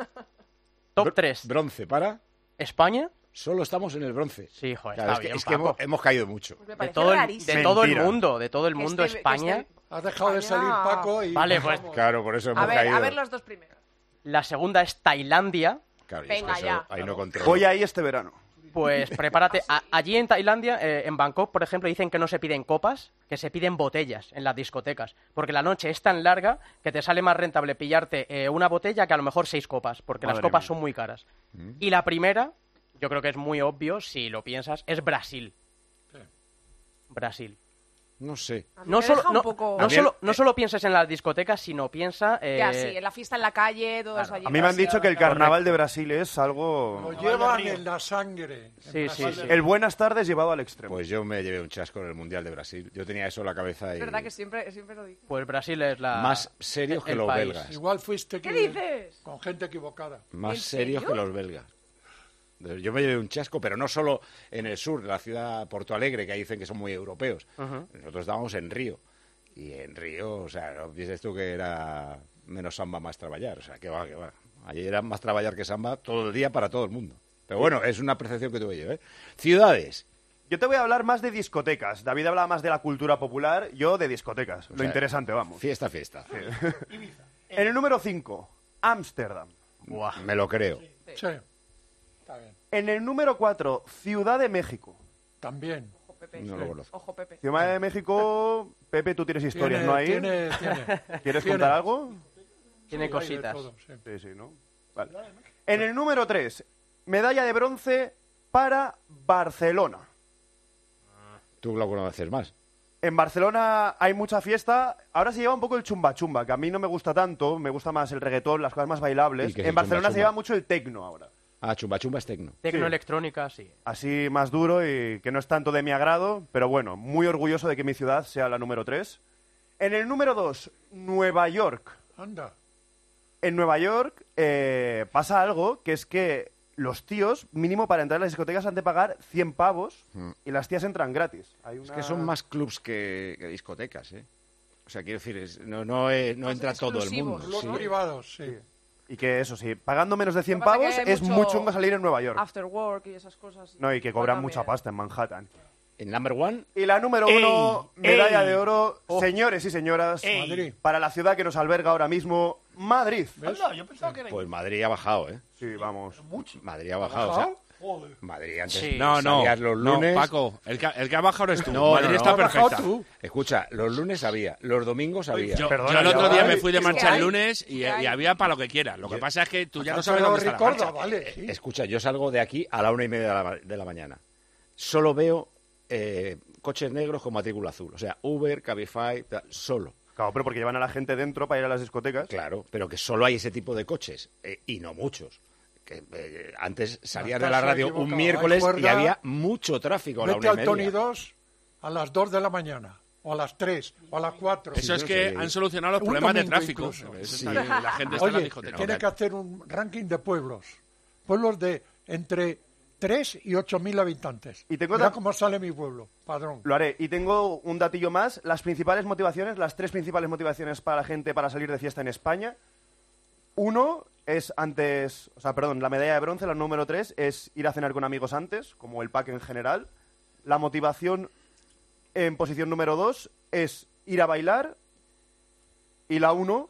Top tres. Bronce, ¿para? ¿España? Solo estamos en el bronce. Sí, joder, Claro, está es que, bien, es que Paco. hemos, hemos caído mucho. Me De parece todo, el, rarísimo. de todo el Mentira. mundo, de todo el Que mundo, este- que España. este- Has dejado de España. salir Paco y... Vale, pues Claro, por eso hemos A ver, caído. a ver los dos primeros. La segunda es Tailandia. Claro, y es que Venga, eso ya. ahí no controlo. Voy ahí este verano. Pues prepárate. A- allí en Tailandia, eh, en Bangkok, por ejemplo, dicen que no se piden copas, que se piden botellas en las discotecas. Porque la noche es tan larga que te sale más rentable pillarte eh, una botella que a lo mejor seis copas, porque las Madre copas mía. son muy caras. Mm. Y la primera, yo creo que es muy obvio, si lo piensas, es Brasil. Brasil. No sé. A mí No me solo, deja un no, poco... no A mí solo, el- no solo pienses en las discotecas, sino piensa... eh, Ya, sí, en la fiesta en la calle, todos allí. A mí me han dicho que el paseando. carnaval de Brasil es algo... Lo llevan en la sangre. en Sí, sí, Brasil. sí. El buenas tardes llevado al extremo. Pues yo me llevé un chasco en el Mundial de Brasil. Yo tenía eso en la cabeza y... Es verdad que siempre, siempre lo digo. Pues Brasil es la... Más serios que el los país. belgas. Igual fuiste ¿Qué que- dices? con gente equivocada. Más ¿En serios serio? que los belgas. Yo me llevé un chasco, pero no solo en el sur, de la ciudad Porto Alegre, que ahí dicen que son muy europeos. Ujú. Nosotros estábamos en Río. Y en Río, o sea, no pienses tú que era menos samba, más trabajar. O sea, que va, que va. Allí era más trabajar que samba todo el día para todo el mundo. Pero bueno, es una percepción que tuve yo, ¿eh? Ciudades. Yo te voy a hablar más de discotecas. David hablaba más de la cultura popular, yo de discotecas. O Lo sea, interesante, vamos. Fiesta, fiesta. En el número cinco, Ámsterdam. Buah. Me lo creo. Sí. Está bien. En el número cuatro, Ciudad de México. También. Ojo, Pepe. No lo conozco. Ojo, Pepe. Ciudad de México, Pepe, tú tienes historias, Tiene- ¿no? Ahí. tiene- tiene. ¿Quieres Tiene. contar algo? Tiene Sí, hay de cositas. todo, sí. Sí, sí, ¿no? Vale. En el número tres, medalla de bronce para Barcelona. Tú lo conoces más. En Barcelona hay mucha fiesta. Ahora se lleva un poco el chumba chumba, que a mí no me gusta tanto. Me gusta más el reggaetón, las cosas más ¿Y bailables. qué es En el Barcelona chumba se chumba? lleva mucho el tecno ahora. Ah, chumba chumba es tecno. Tecno Sí. electrónica, sí. Así más duro y que no es tanto de mi agrado, pero bueno, muy orgulloso de que mi ciudad sea la número tres. En el número dos, Nueva York. Anda. En Nueva York eh, pasa algo, que es que los tíos, mínimo para entrar a las discotecas, han de pagar cien pavos Mm. y las tías entran gratis. Hay Es una- que son más clubs que, que discotecas, ¿eh? O sea, quiero decir, es- no, no, eh, no Más entra todo el exclusivos. mundo. Los sí. privados, sí. Y que eso sí, pagando menos de cien Lo que pasa pavos que hay es mucho muy chungo salir en Nueva York. After work y esas cosas. No, y que Igual cobran también. mucha pasta en Manhattan. ¿En number one? Y la número ¡Ey! uno, medalla ¡Ey! de oro, Oh. señores y señoras, ¡Ey! Madrid. Para la ciudad que nos alberga ahora mismo, Madrid. Anda, yo pensaba que era... Pues Madrid ha bajado, ¿eh? Sí, vamos. Madrid ha bajado, o sea... Madrid antes Sí. No, no, salías los no, lunes... Paco, el que, el que ha bajado eres tú. No, Madrid no, no. está Has bajado perfecta. tú. Escucha, los lunes había, los domingos había. Yo, Perdona, yo el otro ya día va. me fui de Es marcha que el hay- lunes y, y había para lo que quiera. Lo que pasa es que tú ya no Ha sabes sacado dónde está la Ricorda, marcha. vale, sí. Escucha, yo salgo de aquí a la una y media de la, de la mañana. Solo veo eh, coches negros con matrícula azul. O sea, Uber, Cabify, tal, solo. Claro, pero porque llevan a la gente dentro para ir a las discotecas. Claro, pero que solo hay ese tipo de coches, eh, y no muchos. Que eh, antes salían No, de la estás radio equivocado. un miércoles Hay y cuerda. había mucho tráfico a la Vete una y al Tony media. dos a las dos de la mañana, o a las tres, o a las cuatro. Eso es que han solucionado los Un problemas de domingo tráfico. incluso. Eso Sí. está bien, la gente está en la Oye, discoteca. tiene que hacer un ranking de pueblos. Pueblos de entre tres y ocho mil habitantes. Y tengo Mira da- cómo sale mi pueblo, padrón. Lo haré. Y tengo un datillo más. Las principales motivaciones, las tres principales motivaciones para la gente para salir de fiesta en España. Uno es antes, o sea, perdón, la medalla de bronce, la número tres, es ir a cenar con amigos antes, como el pack en general. La motivación en posición número dos es ir a bailar. Y la uno,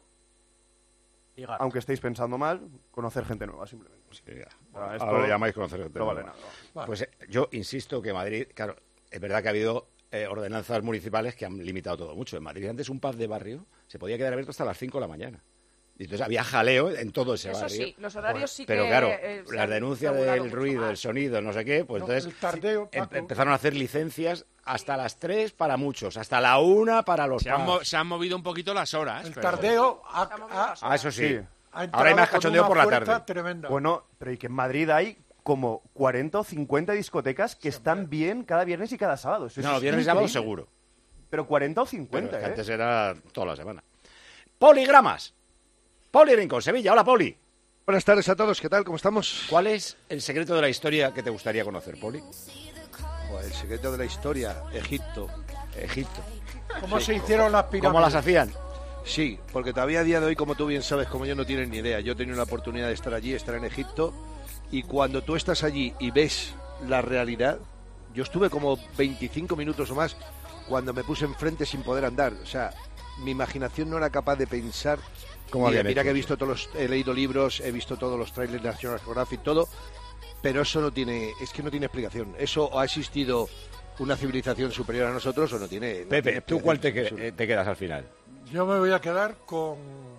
Ligar. aunque estéis pensando mal, conocer gente nueva, simplemente. Ahora esto lo llamáis conocer gente no vale nueva. nada. Pues eh, yo insisto que Madrid, claro, es verdad que ha habido eh, ordenanzas municipales que han limitado todo mucho. En Madrid antes un pub de barrio se podía quedar abierto hasta las cinco de la mañana. Y entonces había jaleo en todo ese Eso barrio. sí, los horarios sí Pero que, claro, eh, se las han denuncias regulado del mucho ruido, más. del sonido, no sé qué, pues No, entonces el tardeo, em- Paco. empezaron a hacer licencias hasta las tres para muchos, hasta la una para los Se han, mo- pubs. se han movido un poquito las horas. El pero- tardeo ha, ha- Ah, eso sí. Sí. ha Ahora hay más entrado con cachondeo una por la fuerza tarde. tremenda. Bueno, pero y que en Madrid hay como cuarenta o cincuenta discotecas que están bien cada viernes y cada sábado. Eso No, es viernes y sábado increíble. seguro. Pero cuarenta o Pero cincuenta, es que ¿eh? antes era toda la semana. Poligramas. Poli Rincón, Sevilla. Hola, Poli. Buenas tardes a todos, ¿qué tal? ¿Cómo estamos? ¿Cuál es el secreto de la historia que te gustaría conocer, Poli? Pues el secreto de la historia, Egipto. Egipto. ¿Cómo Sí. se hicieron las pirámides? ¿Cómo las hacían? Sí, porque todavía a día de hoy, como tú bien sabes, como yo no tienen ni idea. Yo he tenido la oportunidad de estar allí, estar en Egipto, y cuando tú estás allí y ves la realidad, yo estuve como veinticinco minutos o más cuando me puse enfrente sin poder andar. O sea, mi imaginación no era capaz de pensar. ¿Cómo Mira, habían mira hecho que he eso? visto todos los, he leído libros, he visto todos los trailers de National Geographic, todo, pero eso no tiene, es que no tiene explicación. Eso o ha existido una civilización superior a nosotros o no tiene. no Pepe, tiene ¿tú cuál te, explicación. que- eh, te quedas al final? Yo me voy a quedar con,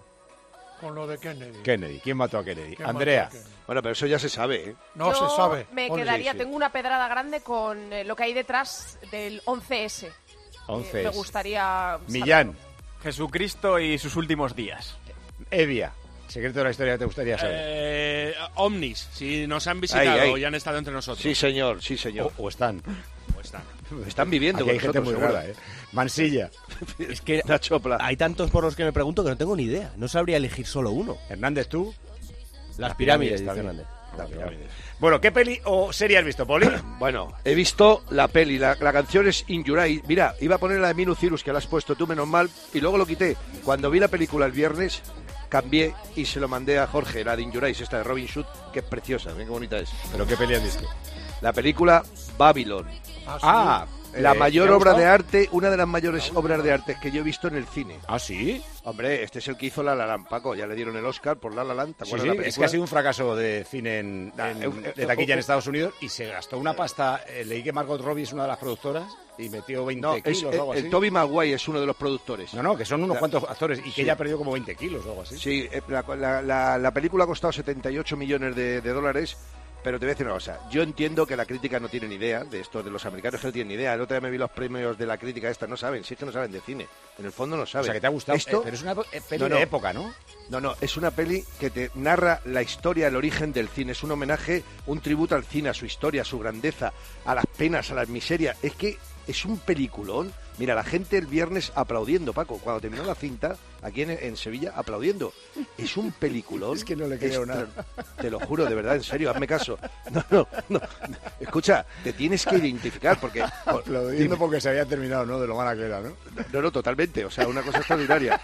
con lo de Kennedy. Kennedy. ¿Quién mató a Kennedy? ¿Quién Andrea. mató a Kennedy? Bueno, pero eso ya se sabe, ¿eh? No Yo se sabe. me Ole, quedaría, sí. tengo una pedrada grande con eh, lo que hay detrás del once ese. once Me es. gustaría Millán. Jesucristo y sus últimos días. Evia. Secreto de la historia que te gustaría saber. Eh, Omnis, si nos han visitado Ahí, ahí. y han estado entre nosotros. Sí, señor, sí, señor. O, o están. O están. Están viviendo Aquí con hay gente nosotros, muy seguro. rara, ¿eh? Mansilla. Es que La chopla. hay tantos por los que me pregunto que no tengo ni idea. No sabría elegir solo uno. Hernández, ¿tú? Las pirámides, dice también. Hernández. Las pirámides. Bueno, ¿qué peli o serie has visto, Poli? Bueno, he visto la peli, la, la canción es In Your Eyes. Mira, iba a poner la de Minus Cirrus, que la has puesto tú, menos mal, y luego lo quité. Cuando vi la película el viernes, cambié y se lo mandé a Jorge, la de In Your Eyes, esta de Robin Hood, que es preciosa, mira qué bonita es. ¿Pero qué peli has visto? La película Babylon. Ah, sí. Ah, La eh, mayor ¿te ha obra gustado? de arte, una de las mayores obras de arte que yo he visto en el cine. ¿Ah, sí? Hombre, este es el que hizo La La Land, Paco, ya le dieron el Oscar por La La Land, ¿te Sí, acuerdas sí, de la es que película? ha sido un fracaso de cine en, Ah, en- eh, de eh, taquilla eh, en Estados Unidos y se gastó una pasta. eh, leí que Margot Robbie es una de las productoras y metió veinte No, es, kilos o algo el, así. el Tobey Maguire es uno de los productores. No, no, que son unos La- cuantos actores y que Sí. ella ha perdido como veinte kilos o algo así. Sí, eh, la, la- la- la película ha costado setenta y ocho millones de, de dólares, pero te voy a decir una cosa. Yo entiendo que la crítica no tiene ni idea de esto, de los americanos que no tienen ni idea. El otro día me vi los premios de la crítica esta, no saben, si es que no saben de cine. En el fondo no O saben. sea, que te ha gustado. Esto, eh, pero es una eh, peli No, no. de época, ¿no? No, no, es una peli que te narra la historia, el origen del cine. Es un homenaje, un tributo al cine, a su historia, a su grandeza, a las penas, a las miserias. Es que es un peliculón. Mira, la gente el viernes aplaudiendo, Paco. Cuando terminó la cinta, aquí en, en Sevilla, aplaudiendo. Es un peliculón. Es que no le creo Extra- nada. Te lo juro, de verdad, en serio, hazme caso. No, no, no. Escucha, te tienes que identificar porque... Aplaudiendo porque se había terminado, ¿no? De lo mala que era, ¿no? No, no, totalmente. O sea, una cosa extraordinaria.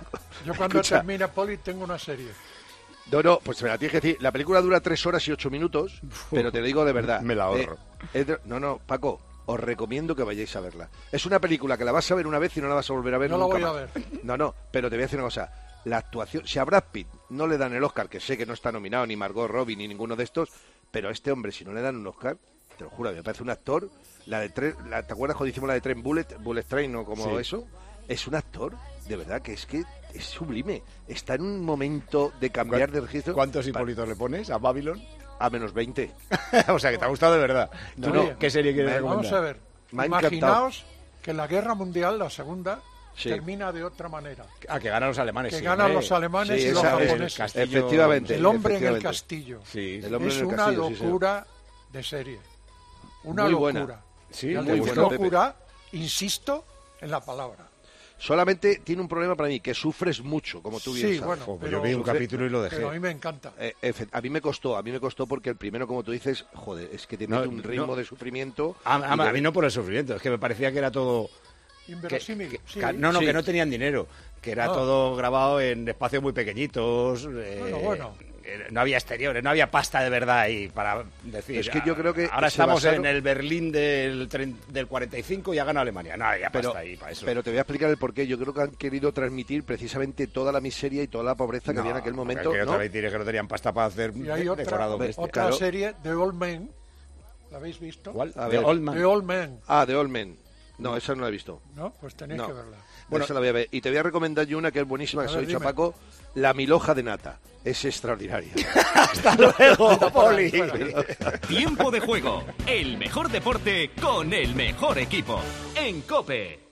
Yo cuando Escucha. termine Poli tengo una serie. No, no, pues me la tienes que decir. La película dura tres horas y ocho minutos, pero te lo digo de verdad. Me la ahorro. Eh, es de- no, no, Paco, os recomiendo que vayáis a verla. Es una película que la vas a ver una vez y no la vas a volver a ver No nunca la voy más. a ver. No, no, pero te voy a decir una cosa. La actuación, si a Brad Pitt no le dan el Oscar, que sé que no está nominado ni Margot Robbie ni ninguno de estos, pero a este hombre si no le dan un Oscar, te lo juro, me parece un actor. La de Tren, la, ¿te acuerdas cuando hicimos la de Tren Bullet, Bullet Train o como Sí. eso? Es un actor, de verdad, que es que es sublime. Está en un momento de cambiar de registro. ¿Cuántos Hipólitos le pones a Babylon? A menos veinte. O sea, que te ha gustado de verdad. ¿Tú No, no? ¿Qué serie quieres me- recomendar? Vamos a ver. Me ha Imaginaos que la guerra mundial, la segunda, Sí. termina de otra manera. Ah, que ganan los alemanes. Que sí, ganan hombre. los alemanes Sí, y los esa es, japoneses. Castillo- Efectivamente. El hombre en el efectivamente. castillo. Sí, El hombre Es en el una castillo, sí, señor. locura de serie. Una Muy locura. buena. Sí, Y al muy decir buena, Pepe. locura, insisto en la palabra. Solamente tiene un problema para mí, que sufres mucho, como tú bien Sí, sabes. bueno, Jo, pues pero- yo vi un capítulo y lo dejé. Pero a mí me encanta. Eh, efe- a mí me costó, a mí me costó porque el primero, como tú dices, joder, es que te No, mete un ritmo no. de sufrimiento. A, a- y de- a mí no por el sufrimiento, es que me parecía que era todo... que- Inverosímil. que- sí. ca- no, no, Sí. que no tenían dinero, que era Ah. todo grabado en espacios muy pequeñitos. eh, Bueno, bueno. eh, No había exteriores, no había pasta de verdad ahí para decir. Es que yo creo que ahora se estamos basaron- en el Berlín del, tren- del cuarenta y cinco y ha ganado Alemania. No había pero, pasta ahí para eso. pero te voy a explicar el porqué. Yo creo que han querido transmitir precisamente toda la miseria y toda la pobreza que No, había en aquel lo que momento. hay que ¿no? transmitir es que no tenían pasta para hacer Y hay de- otra, decorado. otra bestia. claro. serie, The Old Man. ¿La habéis visto? ¿Cuál? A The ver. Old Man. The Old Man. Ah, The Old Men. No, esa no la he visto. ¿No? Pues tenéis No. que verla. Bueno, esa la voy a ver. Y te voy a recomendar yo una que es buenísima, A que ver, soy dime. Chapaco, La Milhoja de Nata. Es extraordinaria. Hasta luego, Poli. Tiempo de juego. El mejor deporte con el mejor equipo. En COPE.